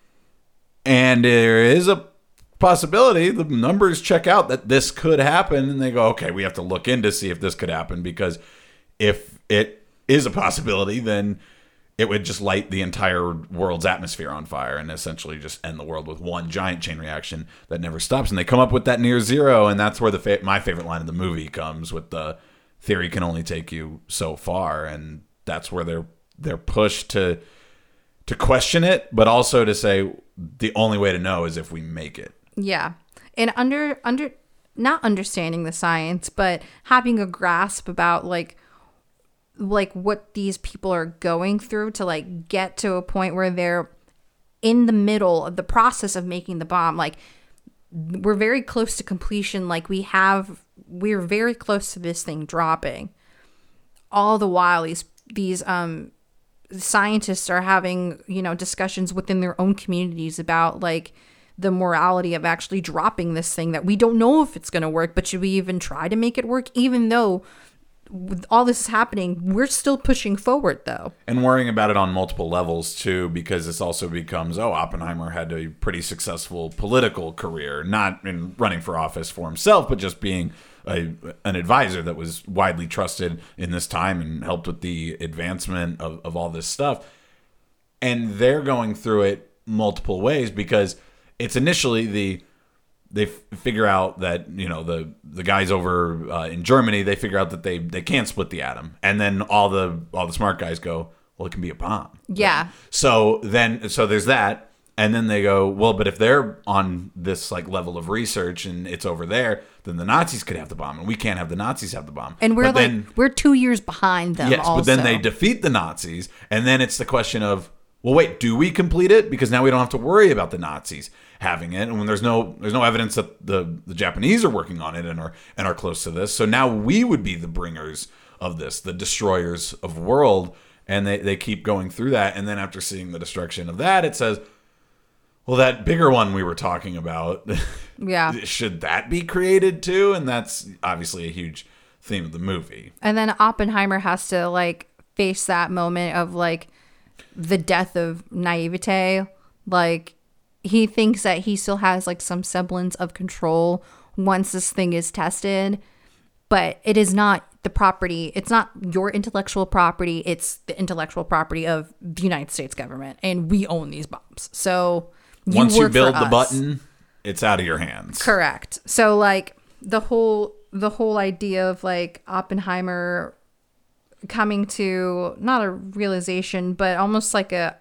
S8: And there is a possibility, the numbers check out that this could happen, and they go, okay, we have to look in to see if this could happen, because if it is a possibility, then it would just light the entire world's atmosphere on fire and essentially just end the world with one giant chain reaction that never stops. And they come up with that near zero, and that's where the fa- my favorite line of the movie comes with the theory can only take you so far, and that's where they're they're pushed to to question it, but also to say the only way to know is if we make it.
S9: Yeah. And under under not understanding the science, but having a grasp about like like what these people are going through to like get to a point where they're in the middle of the process of making the bomb. Like we're very close to completion. Like we have we're very close to this thing dropping. All the while these these um scientists are having, you know, discussions within their own communities about like the morality of actually dropping this thing that we don't know if it's going to work, but should we even try to make it work? Even though with all this is happening, we're still pushing forward, though.
S8: And worrying about it on multiple levels, too, because this also becomes, oh, Oppenheimer had a pretty successful political career, not in running for office for himself, but just being a, an advisor that was widely trusted in this time and helped with the advancement of, of all this stuff. And they're going through it multiple ways because it's initially the... They f- figure out that, you know, the the guys over uh, in Germany, they figure out that they, they can't split the atom. And then all the all the smart guys go, well, it can be a bomb.
S9: Yeah.
S8: Right? So then so there's that. And then they go, well, but if they're on this like level of research and it's over there, then the Nazis could have the bomb and we can't have the Nazis have the bomb.
S9: And we're
S8: but
S9: like,
S8: then,
S9: we're two years behind them.
S8: yes,
S9: also.
S8: but then they defeat the Nazis. And then it's the question of, well, wait, do we complete it? Because now we don't have to worry about the Nazis having it, and when there's no there's no evidence that the, the Japanese are working on it and are and are close to this. So now we would be the bringers of this, the destroyers of world, and they, they keep going through that. And then after seeing the destruction of that, it says, well, that bigger one we were talking about,
S9: yeah,
S8: should that be created too? And that's obviously a huge theme of the movie.
S9: And then Oppenheimer has to like face that moment of like the death of naivete. Like, he thinks that he still has like some semblance of control once this thing is tested, but it is not the property. It's not your intellectual property. It's the intellectual property of the United States government, and we own these bombs. So you
S8: once you
S9: work
S8: build
S9: for
S8: the
S9: us.
S8: button, it's out of your hands.
S9: Correct. So like the whole the whole idea of like Oppenheimer coming to not a realization, but almost like a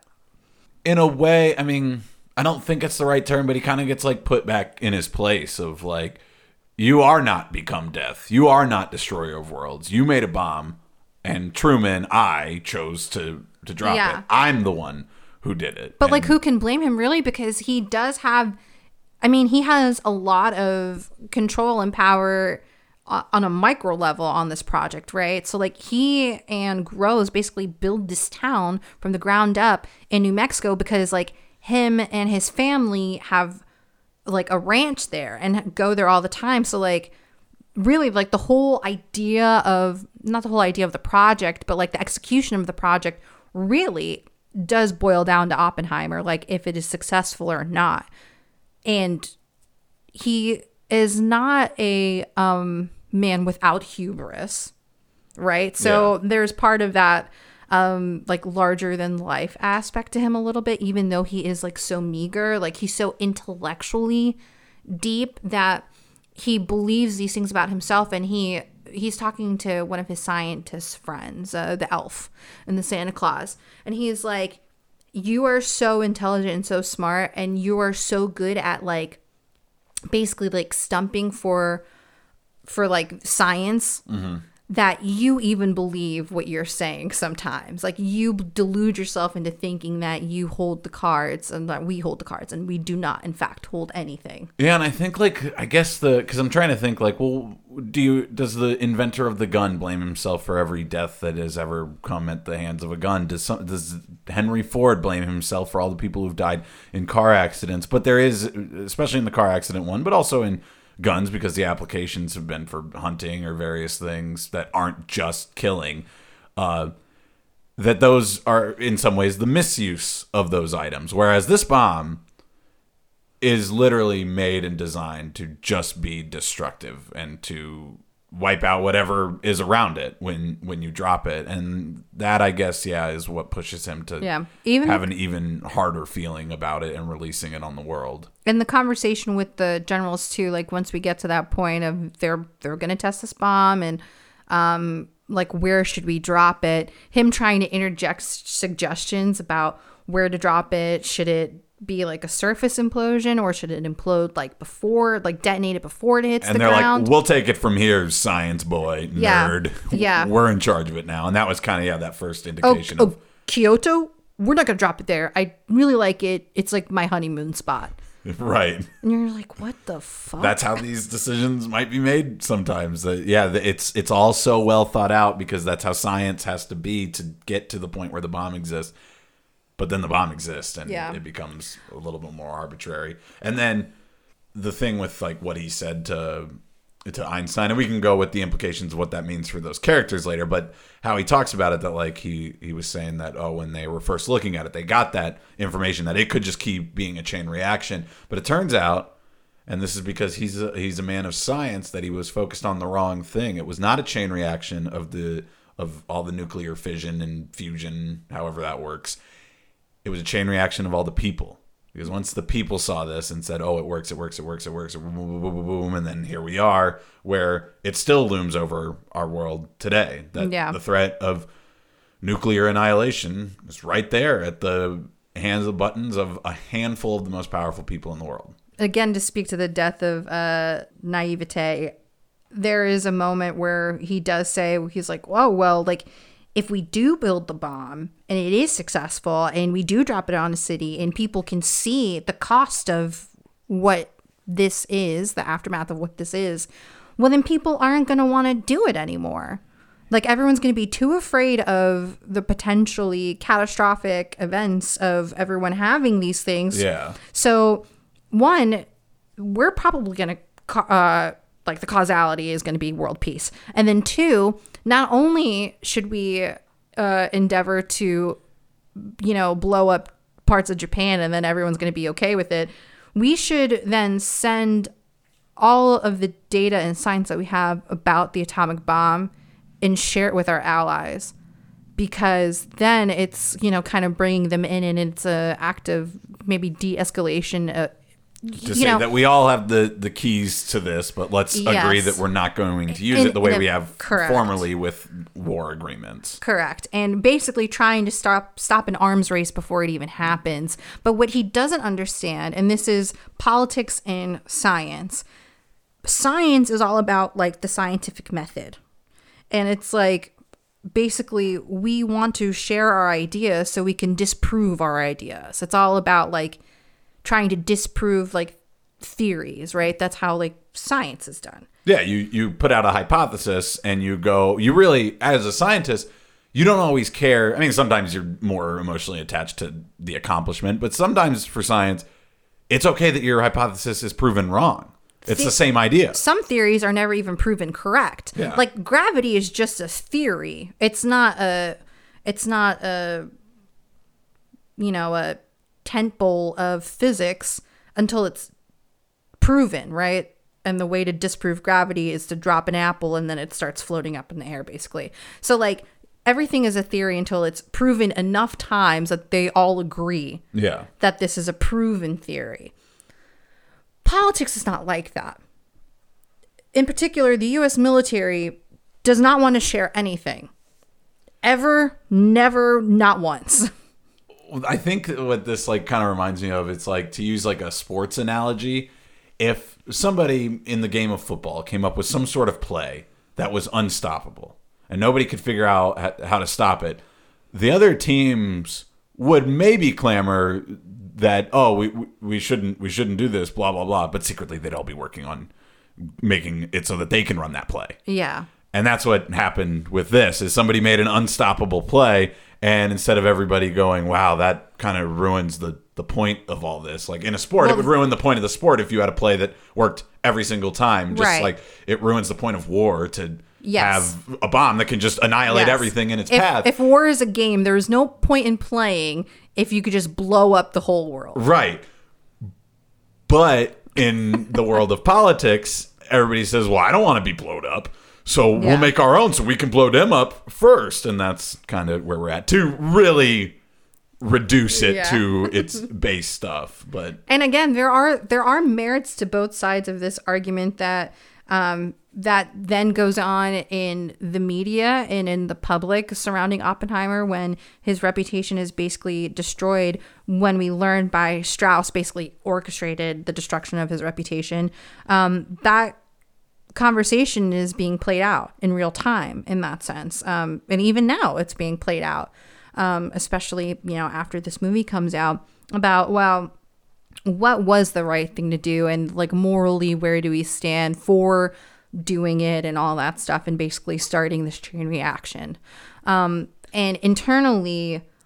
S8: in a way, I mean, I don't think it's the right term, but he kind of gets like put back in his place of like, you are not become death. You are not destroyer of worlds. You made a bomb, and Truman, I chose to to drop
S9: Yeah.
S8: it. I'm the one who did it.
S9: But
S8: And
S9: like, who can blame him really? Because he does have, I mean, he has a lot of control and power o- on a micro level on this project, right? So like, he and Groves basically build this town from the ground up in New Mexico because like him and his family have like a ranch there and go there all the time. So like, really, like the whole idea of, not the whole idea of the project, but like the execution of the project really does boil down to Oppenheimer, like if it is successful or not. And he is not a um, man without hubris, right? So yeah. There's part of that um, like larger than life aspect to him a little bit, even though he is like so meager, like he's so intellectually deep that he believes these things about himself. And he he's talking to one of his scientist friends, uh, the elf and the Santa Claus. And he's like, you are so intelligent and so smart, and you are so good at like basically like stumping for for like science, mm-hmm. that you even believe what you're saying sometimes. Like, you delude yourself into thinking that you hold the cards and that we hold the cards, and we do not in fact hold anything.
S8: Yeah, and I think like I guess the because I'm trying to think like, well, do you does the inventor of the gun blame himself for every death that has ever come at the hands of a gun? Does some, does Henry Ford blame himself for all the people who've died in car accidents? But there is, especially in the car accident one, but also in guns, because the applications have been for hunting or various things that aren't just killing, uh, that those are in some ways the misuse of those items. Whereas this bomb is literally made and designed to just be destructive and to wipe out whatever is around it when when you drop it. And that, I guess, yeah, is what pushes him to
S9: yeah. even
S8: have an even harder feeling about it and releasing it on the world.
S9: And the conversation with the generals too, like once we get to that point of they're they're gonna test this bomb and um like where should we drop it, him trying to interject suggestions about where to drop it. Should it be like a surface implosion, or should it implode like before, like detonate it before it hits
S8: and
S9: the
S8: they're
S9: ground?
S8: like, we'll take it from here, science boy,
S9: yeah.
S8: nerd.
S9: Yeah,
S8: we're in charge of it now. And that was kind of yeah that first indication
S9: oh,
S8: of
S9: oh, Kyoto, we're not gonna drop it there. I really like it. It's like my honeymoon spot.
S8: Right.
S9: And you're like, what the fuck?
S8: That's how these decisions might be made sometimes. Uh, yeah, it's it's all so well thought out because that's how science has to be to get to the point where the bomb exists. but then the bomb exists and
S9: Yeah.
S8: it becomes a little bit more arbitrary. And then the thing with like what he said to to Einstein, and we can go with the implications of what that means for those characters later, but how he talks about it, that like he he was saying that, oh, when they were first looking at it, they got that information that it could just keep being a chain reaction. But it turns out, and this is because he's a, he's a man of science, that he was focused on the wrong thing. It was not a chain reaction of the of all the nuclear fission and fusion, however that works. It was a chain reaction of all the people. Because once the people saw this and said, oh, it works, it works, it works, it works, boom, boom, boom, boom, boom, and then here we are, where it still looms over our world today. That
S9: Yeah.
S8: the threat of nuclear annihilation is right there at the hands of buttons of a handful of the most powerful people in the world.
S9: Again, to speak to the death of uh, naivete, there is a moment where he does say, he's like, oh, well, like, if we do build the bomb and it is successful and we do drop it on a city and people can see the cost of what this is, the aftermath of what this is, well, then people aren't going to want to do it anymore. Like, everyone's going to be too afraid of the potentially catastrophic events of everyone having these things.
S8: Yeah.
S9: So, one, we're probably going to, uh, like, the causality is going to be world peace. And then two, not only should we uh, endeavor to, you know, blow up parts of Japan and then everyone's going to be okay with it, we should then send all of the data and science that we have about the atomic bomb and share it with our allies, because then it's, you know, kind of bringing them in, and it's a act of maybe de-escalation. Uh,
S8: To
S9: you
S8: say
S9: know,
S8: that we all have the, the keys to this, but let's
S9: Yes.
S8: agree that we're not going to use
S9: In-
S8: it the way
S9: in a-
S8: we have
S9: correct.
S8: formerly with war agreements.
S9: Correct. And basically trying to stop stop an arms race before it even happens. But what he doesn't understand, and this is politics and science, science is all about like the scientific method. And it's like, basically, we want to share our ideas so we can disprove our ideas. It's all about like trying to disprove like theories, right? That's how like science is done.
S8: Yeah, you, you put out a hypothesis and you go, you really, as a scientist, you don't always care. I mean, sometimes you're more emotionally attached to the accomplishment, but sometimes for science, it's okay that your hypothesis is proven wrong. It's
S9: The-
S8: the same idea.
S9: Some theories are never even proven correct.
S8: Yeah.
S9: Like gravity is just a theory. It's not a it's not a you know, a tent pole of physics until it's proven, right? And the way to disprove gravity is to drop an apple and then it starts floating up in the air, basically. So like everything is a theory until it's proven enough times that they all agree
S8: Yeah.
S9: that this is a proven theory. Politics is not like that. In particular, the U S military does not want to share anything. Ever, never, not once.
S8: I think what this like kind of reminds me of, it's like, to use like a sports analogy, if somebody in the game of football came up with some sort of play that was unstoppable and nobody could figure out ha- how to stop it, the other teams would maybe clamor that, oh, we we shouldn't we shouldn't do this, blah blah blah, but secretly they'd all be working on making it so that they can run that play.
S9: Yeah.
S8: And that's what happened with this, is somebody made an unstoppable play, and instead of everybody going, wow, that kind of ruins the, the point of all this. Like in a sport,
S9: Well,
S8: it would ruin the point of the sport if you had a play that worked every single time. Just
S9: Right.
S8: like it ruins the point of war to
S9: Yes.
S8: have a bomb that can just annihilate
S9: Yes.
S8: everything in its
S9: if,
S8: path.
S9: If war is a game, there is no point in playing if you could just blow up the whole world.
S8: Right. But in the world of politics, everybody says, well, I don't want to be blowed up, so
S9: Yeah.
S8: we'll make our own so we can blow them up first. And that's kind of where we're at, to really reduce it
S9: Yeah.
S8: to its base stuff. But
S9: And again, there are there are merits to both sides of this argument that um, that then goes on in the media and in the public surrounding Oppenheimer, when his reputation is basically destroyed, when we learn by Strauss basically orchestrated the destruction of his reputation. Um, that conversation is being played out in real time in that sense. Um, and even now it's being played out, um, especially, you know, after this movie comes out, about, well, what was the right thing to do, and like morally, where do we stand for doing it and all that stuff, and basically starting this chain reaction. Um, and internally,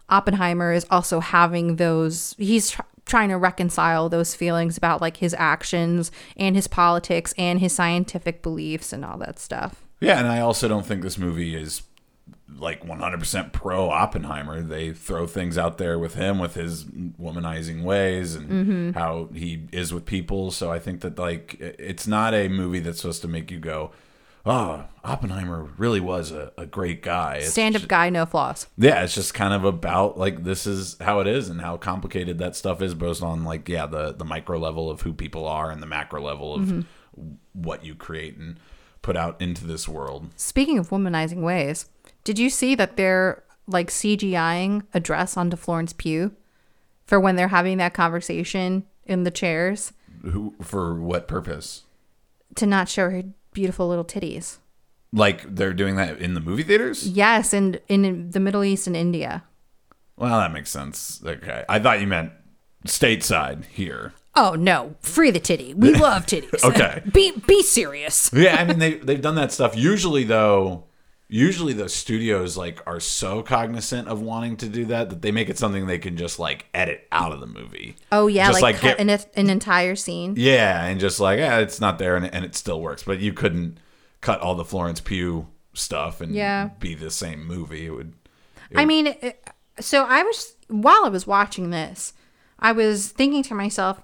S9: Oppenheimer is also having those, he's tr- trying to reconcile those feelings about like his actions and his politics and his scientific beliefs and all that stuff.
S8: Yeah, and I also don't think this movie is like one hundred percent pro Oppenheimer. They throw things out there with him, with his womanizing ways and mm-hmm. how he is with people. So I think that like it's not a movie that's supposed to make you go, oh, Oppenheimer really was a, a great guy.
S9: Stand-up guy, no flaws.
S8: Yeah, it's just kind of about like this is how it is and how complicated that stuff is, both on like yeah the the micro level of who people are and the macro level of mm-hmm. what you create and put out into this world.
S9: Speaking of womanizing ways, did you see that they're like CGIing a dress onto Florence Pugh for when they're having that conversation in the chairs?
S8: Who for what purpose?
S9: To not show her beautiful little titties.
S8: Like they're doing that in the movie theaters?
S9: Yes, and in, in the Middle East and India.
S8: Well, that makes sense. Okay. I thought you meant stateside here.
S9: Oh, no. Free the titty. We love titties.
S8: Okay.
S9: Be be serious.
S8: Yeah, I mean, they, they've done that stuff. Usually, though, usually the studios like are so cognizant of wanting to do that that they make it something they can just like edit out of the movie.
S9: Oh, yeah.
S8: Just,
S9: like,
S8: like
S9: cut
S8: get,
S9: an, an entire scene.
S8: Yeah, and just like, yeah, it's not there and, and it still works. But you couldn't cut all the Florence Pugh stuff and
S9: yeah.
S8: be the same movie. It would. It
S9: I
S8: would,
S9: mean, it, so I was, while I was watching this, I was thinking to myself,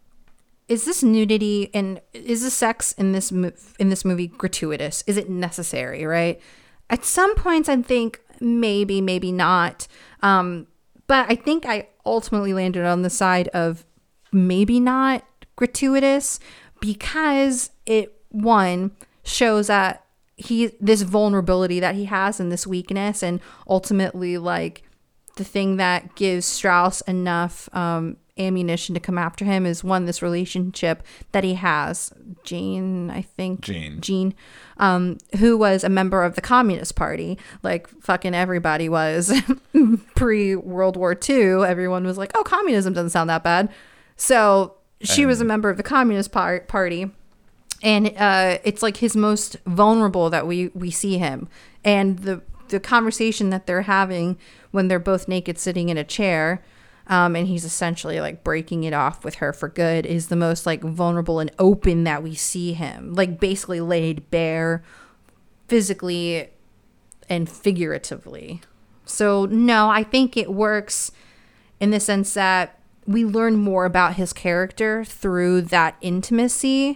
S9: is this nudity and is the sex in this mo- in this movie gratuitous? Is it necessary, right? At some points, I think maybe, maybe not. Um, but I think I ultimately landed on the side of maybe not gratuitous because it, one, shows that he this vulnerability that he has and this weakness, and ultimately, like, the thing that gives Strauss enough um, ammunition to come after him is, one, this relationship that he has, Jane, I think.
S8: Jane.
S9: Jean, um, who was a member of the Communist Party, like fucking everybody was. Pre-World War Two, everyone was like, oh, communism doesn't sound that bad. So she and- was a member of the Communist par- Party. And uh, it's like his most vulnerable that we, we see him. And the the conversation that they're having when they're both naked sitting in a chair, um, and he's essentially like breaking it off with her for good, is the most like vulnerable and open that we see him. Like basically laid bare physically and figuratively. So no, I think it works in the sense that we learn more about his character through that intimacy.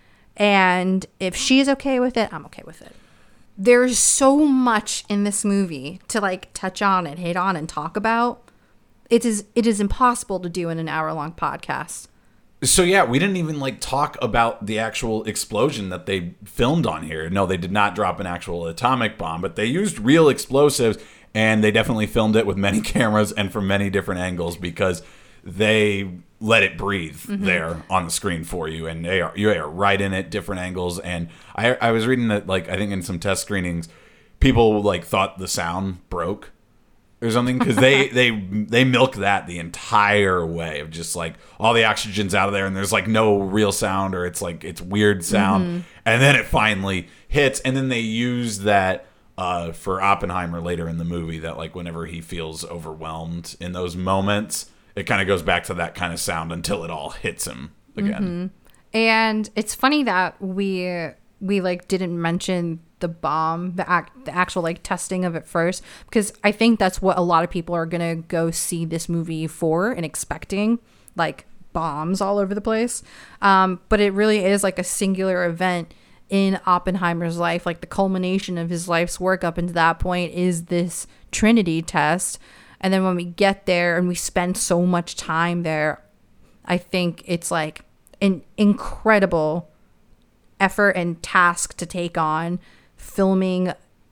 S9: And if she's okay with it, I'm okay with it. There's so much in this movie to like touch on and hit on and talk about. It is it is impossible to do in an hour long podcast.
S8: So yeah, we didn't even like talk about the actual explosion that they filmed on here. No, they did not drop an actual atomic bomb, but they used real explosives, and they definitely filmed it with many cameras and from many different angles because they let it breathe mm-hmm. there on the screen for you, and they are you are right in it, different angles. And I I was reading that like I think in some test screenings, people like thought the sound broke or something because they they they milk that the entire way of just like all the oxygen's out of there and there's like no real sound, or it's like it's weird sound, mm-hmm. and then it finally hits, and then they use that uh, for Oppenheimer later in the movie, that like whenever he feels overwhelmed in those moments, it kind of goes back to that kind of sound until it all hits him again.
S9: Mm-hmm. And it's funny that we we like didn't mention the bomb, the act, the actual like testing of it first, because I think that's what a lot of people are gonna go see this movie for and expecting, like bombs all over the place. Um, but it really is like a singular event in Oppenheimer's life. Like the culmination of his life's work up until that point is this Trinity test. And then when we get there and we spend so much time there, I think it's like an incredible effort and task to take on, filming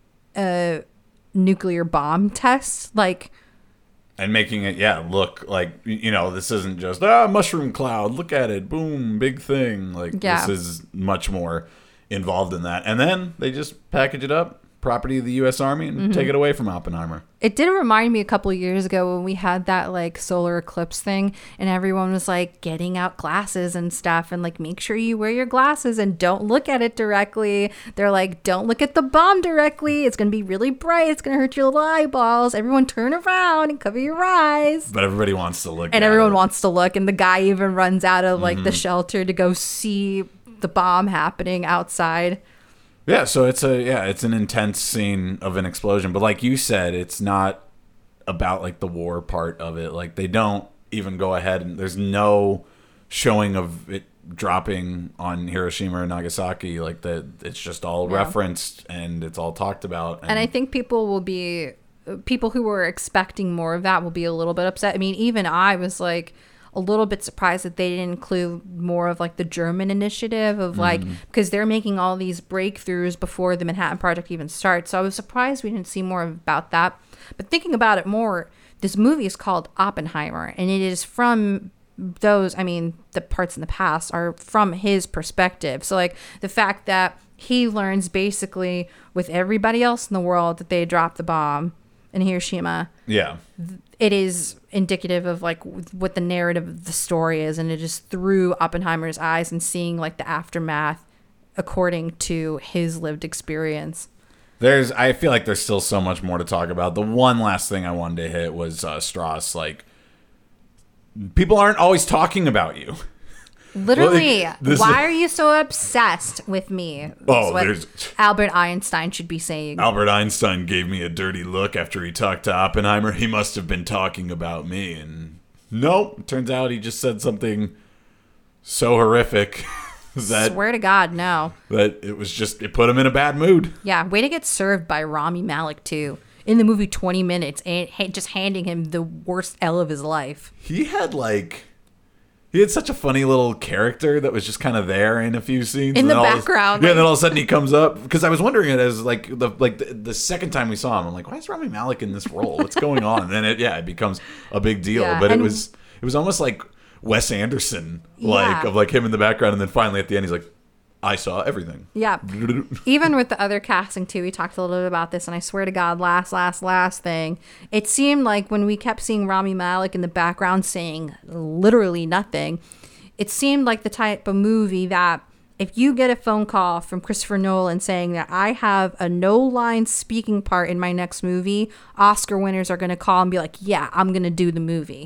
S9: a nuclear bomb test. Like,
S8: and making it, yeah, look like, you know, this isn't just, ah, mushroom cloud, look at it, boom, big thing. Like, yeah. This is much more involved in that. And then they just package it up, property of the U S Army and
S9: Mm-hmm.
S8: take it away from Oppenheimer.
S9: It did remind me a couple of years ago when we had that like solar eclipse thing and everyone was like getting out glasses and stuff and like make sure you wear your glasses and don't look at it directly. They're like, don't look at the bomb directly. It's going to be really bright. It's going to hurt your little eyeballs. Everyone turn around and cover your eyes.
S8: But everybody wants to look
S9: And
S8: at
S9: everyone
S8: it.
S9: wants to look. And the guy even runs out of like
S8: Mm-hmm.
S9: the shelter to go see the bomb happening outside.
S8: Yeah, so it's a yeah, it's an intense scene of an explosion, but like you said, it's not about like the war part of it. Like they don't even go ahead and there's no showing of it dropping on Hiroshima or Nagasaki. Like that, it's just all
S9: Yeah.
S8: referenced and it's all talked about.
S9: And I think people will be, people who were expecting more of that will be a little bit upset. I mean, even I was like a little bit surprised that they didn't include more of like the German initiative of like, because they're making all these breakthroughs before the Manhattan Project even starts. So I was surprised we didn't see more about that. But thinking about it more, this movie is called Oppenheimer, and it is from those, I mean, the parts in the past are from his perspective. So like the fact that he learns basically with everybody else in the world that they dropped the bomb in Hiroshima,
S8: yeah.
S9: it is indicative of like what the narrative of the story is, and it is through Oppenheimer's eyes and seeing like the aftermath according to his lived experience.
S8: There's, I feel like there's still so much more to talk about. The one last thing I wanted to hit was uh, Strauss. Like, people aren't always talking about you.
S9: Literally,
S8: Well, like, this-
S9: why are you so obsessed with me?
S8: Oh,
S9: Is what
S8: there's-
S9: Albert Einstein should be saying.
S8: Albert Einstein gave me a dirty look after he talked to Oppenheimer. He must have been talking about me. And nope, turns out he just said something so horrific that
S9: Swear to God, no.
S8: that it was just, it put him in a bad mood.
S9: Yeah, way to get served by Rami Malek too. In the movie twenty minutes, and ha- just handing him the worst L of his life.
S8: He had like, he had such a funny little character that was just kind of there in a few scenes.
S9: In
S8: And
S9: the
S8: then all of a-
S9: background,
S8: yeah,
S9: like-
S8: and then all of a sudden he comes up, because I was wondering it as like the like the, the second time we saw him, I'm like, why is Rami Malek in this role? What's going on? And then it, yeah, it becomes a big deal.
S9: Yeah,
S8: but it
S9: and-
S8: was it was almost like Wes Anderson, like
S9: Yeah.
S8: of like him in the background, and then finally at the end he's like, I saw everything.
S9: Yeah. Even with the other casting too, we talked a little bit about this, and I swear to God, last, last, last thing, it seemed like when we kept seeing Rami Malek in the background saying literally nothing, it seemed like the type of movie that if you get a phone call from Christopher Nolan saying that I have a no-line speaking part in my next movie, Oscar winners are going to call and be like, yeah, I'm going to do the movie.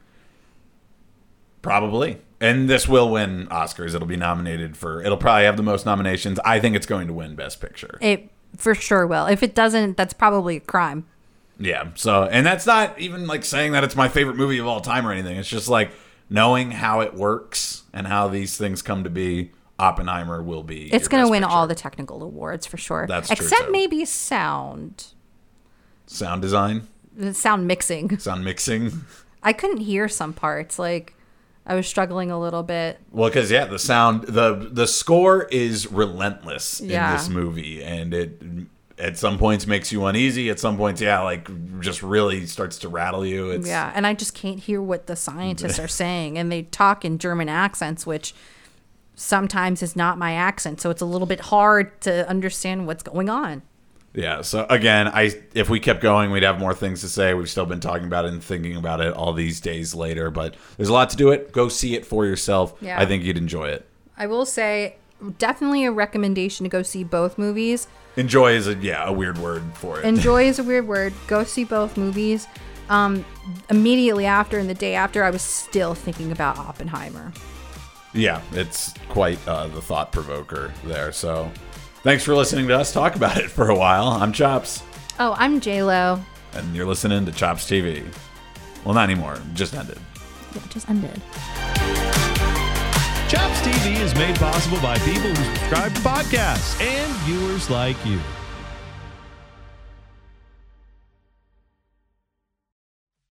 S8: Probably. And this will win Oscars. It'll be nominated for, it'll probably have the most nominations. I think it's going to win Best Picture.
S9: It for sure will. If it doesn't, that's probably a crime.
S8: Yeah. So, and that's not even like saying that it's my favorite movie of all time or anything. It's just like knowing how it works and how these things come to be. Oppenheimer will be.
S9: It's
S8: your
S9: going to
S8: Best
S9: win
S8: Picture.
S9: all the technical awards for sure.
S8: That's true,
S9: Except
S8: too.
S9: maybe sound.
S8: Sound design,
S9: The sound mixing.
S8: sound mixing.
S9: I couldn't hear some parts. Like, I was struggling a little bit.
S8: Well, because yeah, the sound, the the score is relentless
S9: Yeah.
S8: in this movie, and it at some points makes you uneasy. At some points, yeah, like just really starts to rattle you. It's,
S9: Yeah, and I just can't hear what the scientists are saying. And they talk in German accents, which sometimes is not my accent. So it's a little bit hard to understand what's going on.
S8: Yeah. So again, I if we kept going, we'd have more things to say. We've still been talking about it and thinking about it all these days later, but there's a lot to do it. Go see it for yourself.
S9: Yeah.
S8: I think you'd enjoy it.
S9: I will say, definitely a recommendation to go see both movies.
S8: Enjoy is a yeah a weird word for it.
S9: Enjoy is a weird word. Go see both movies. Um, immediately after and the day after, I was still thinking about Oppenheimer.
S8: Yeah, it's quite uh, the thought provoker there. So thanks for listening to us talk about it for a while. I'm Chops.
S9: Oh, I'm J-Lo.
S8: And you're listening to Chops T V. Well, not anymore. It just ended.
S9: Yeah, it just ended.
S7: Chops T V is made possible by people who subscribe to podcasts and viewers like you.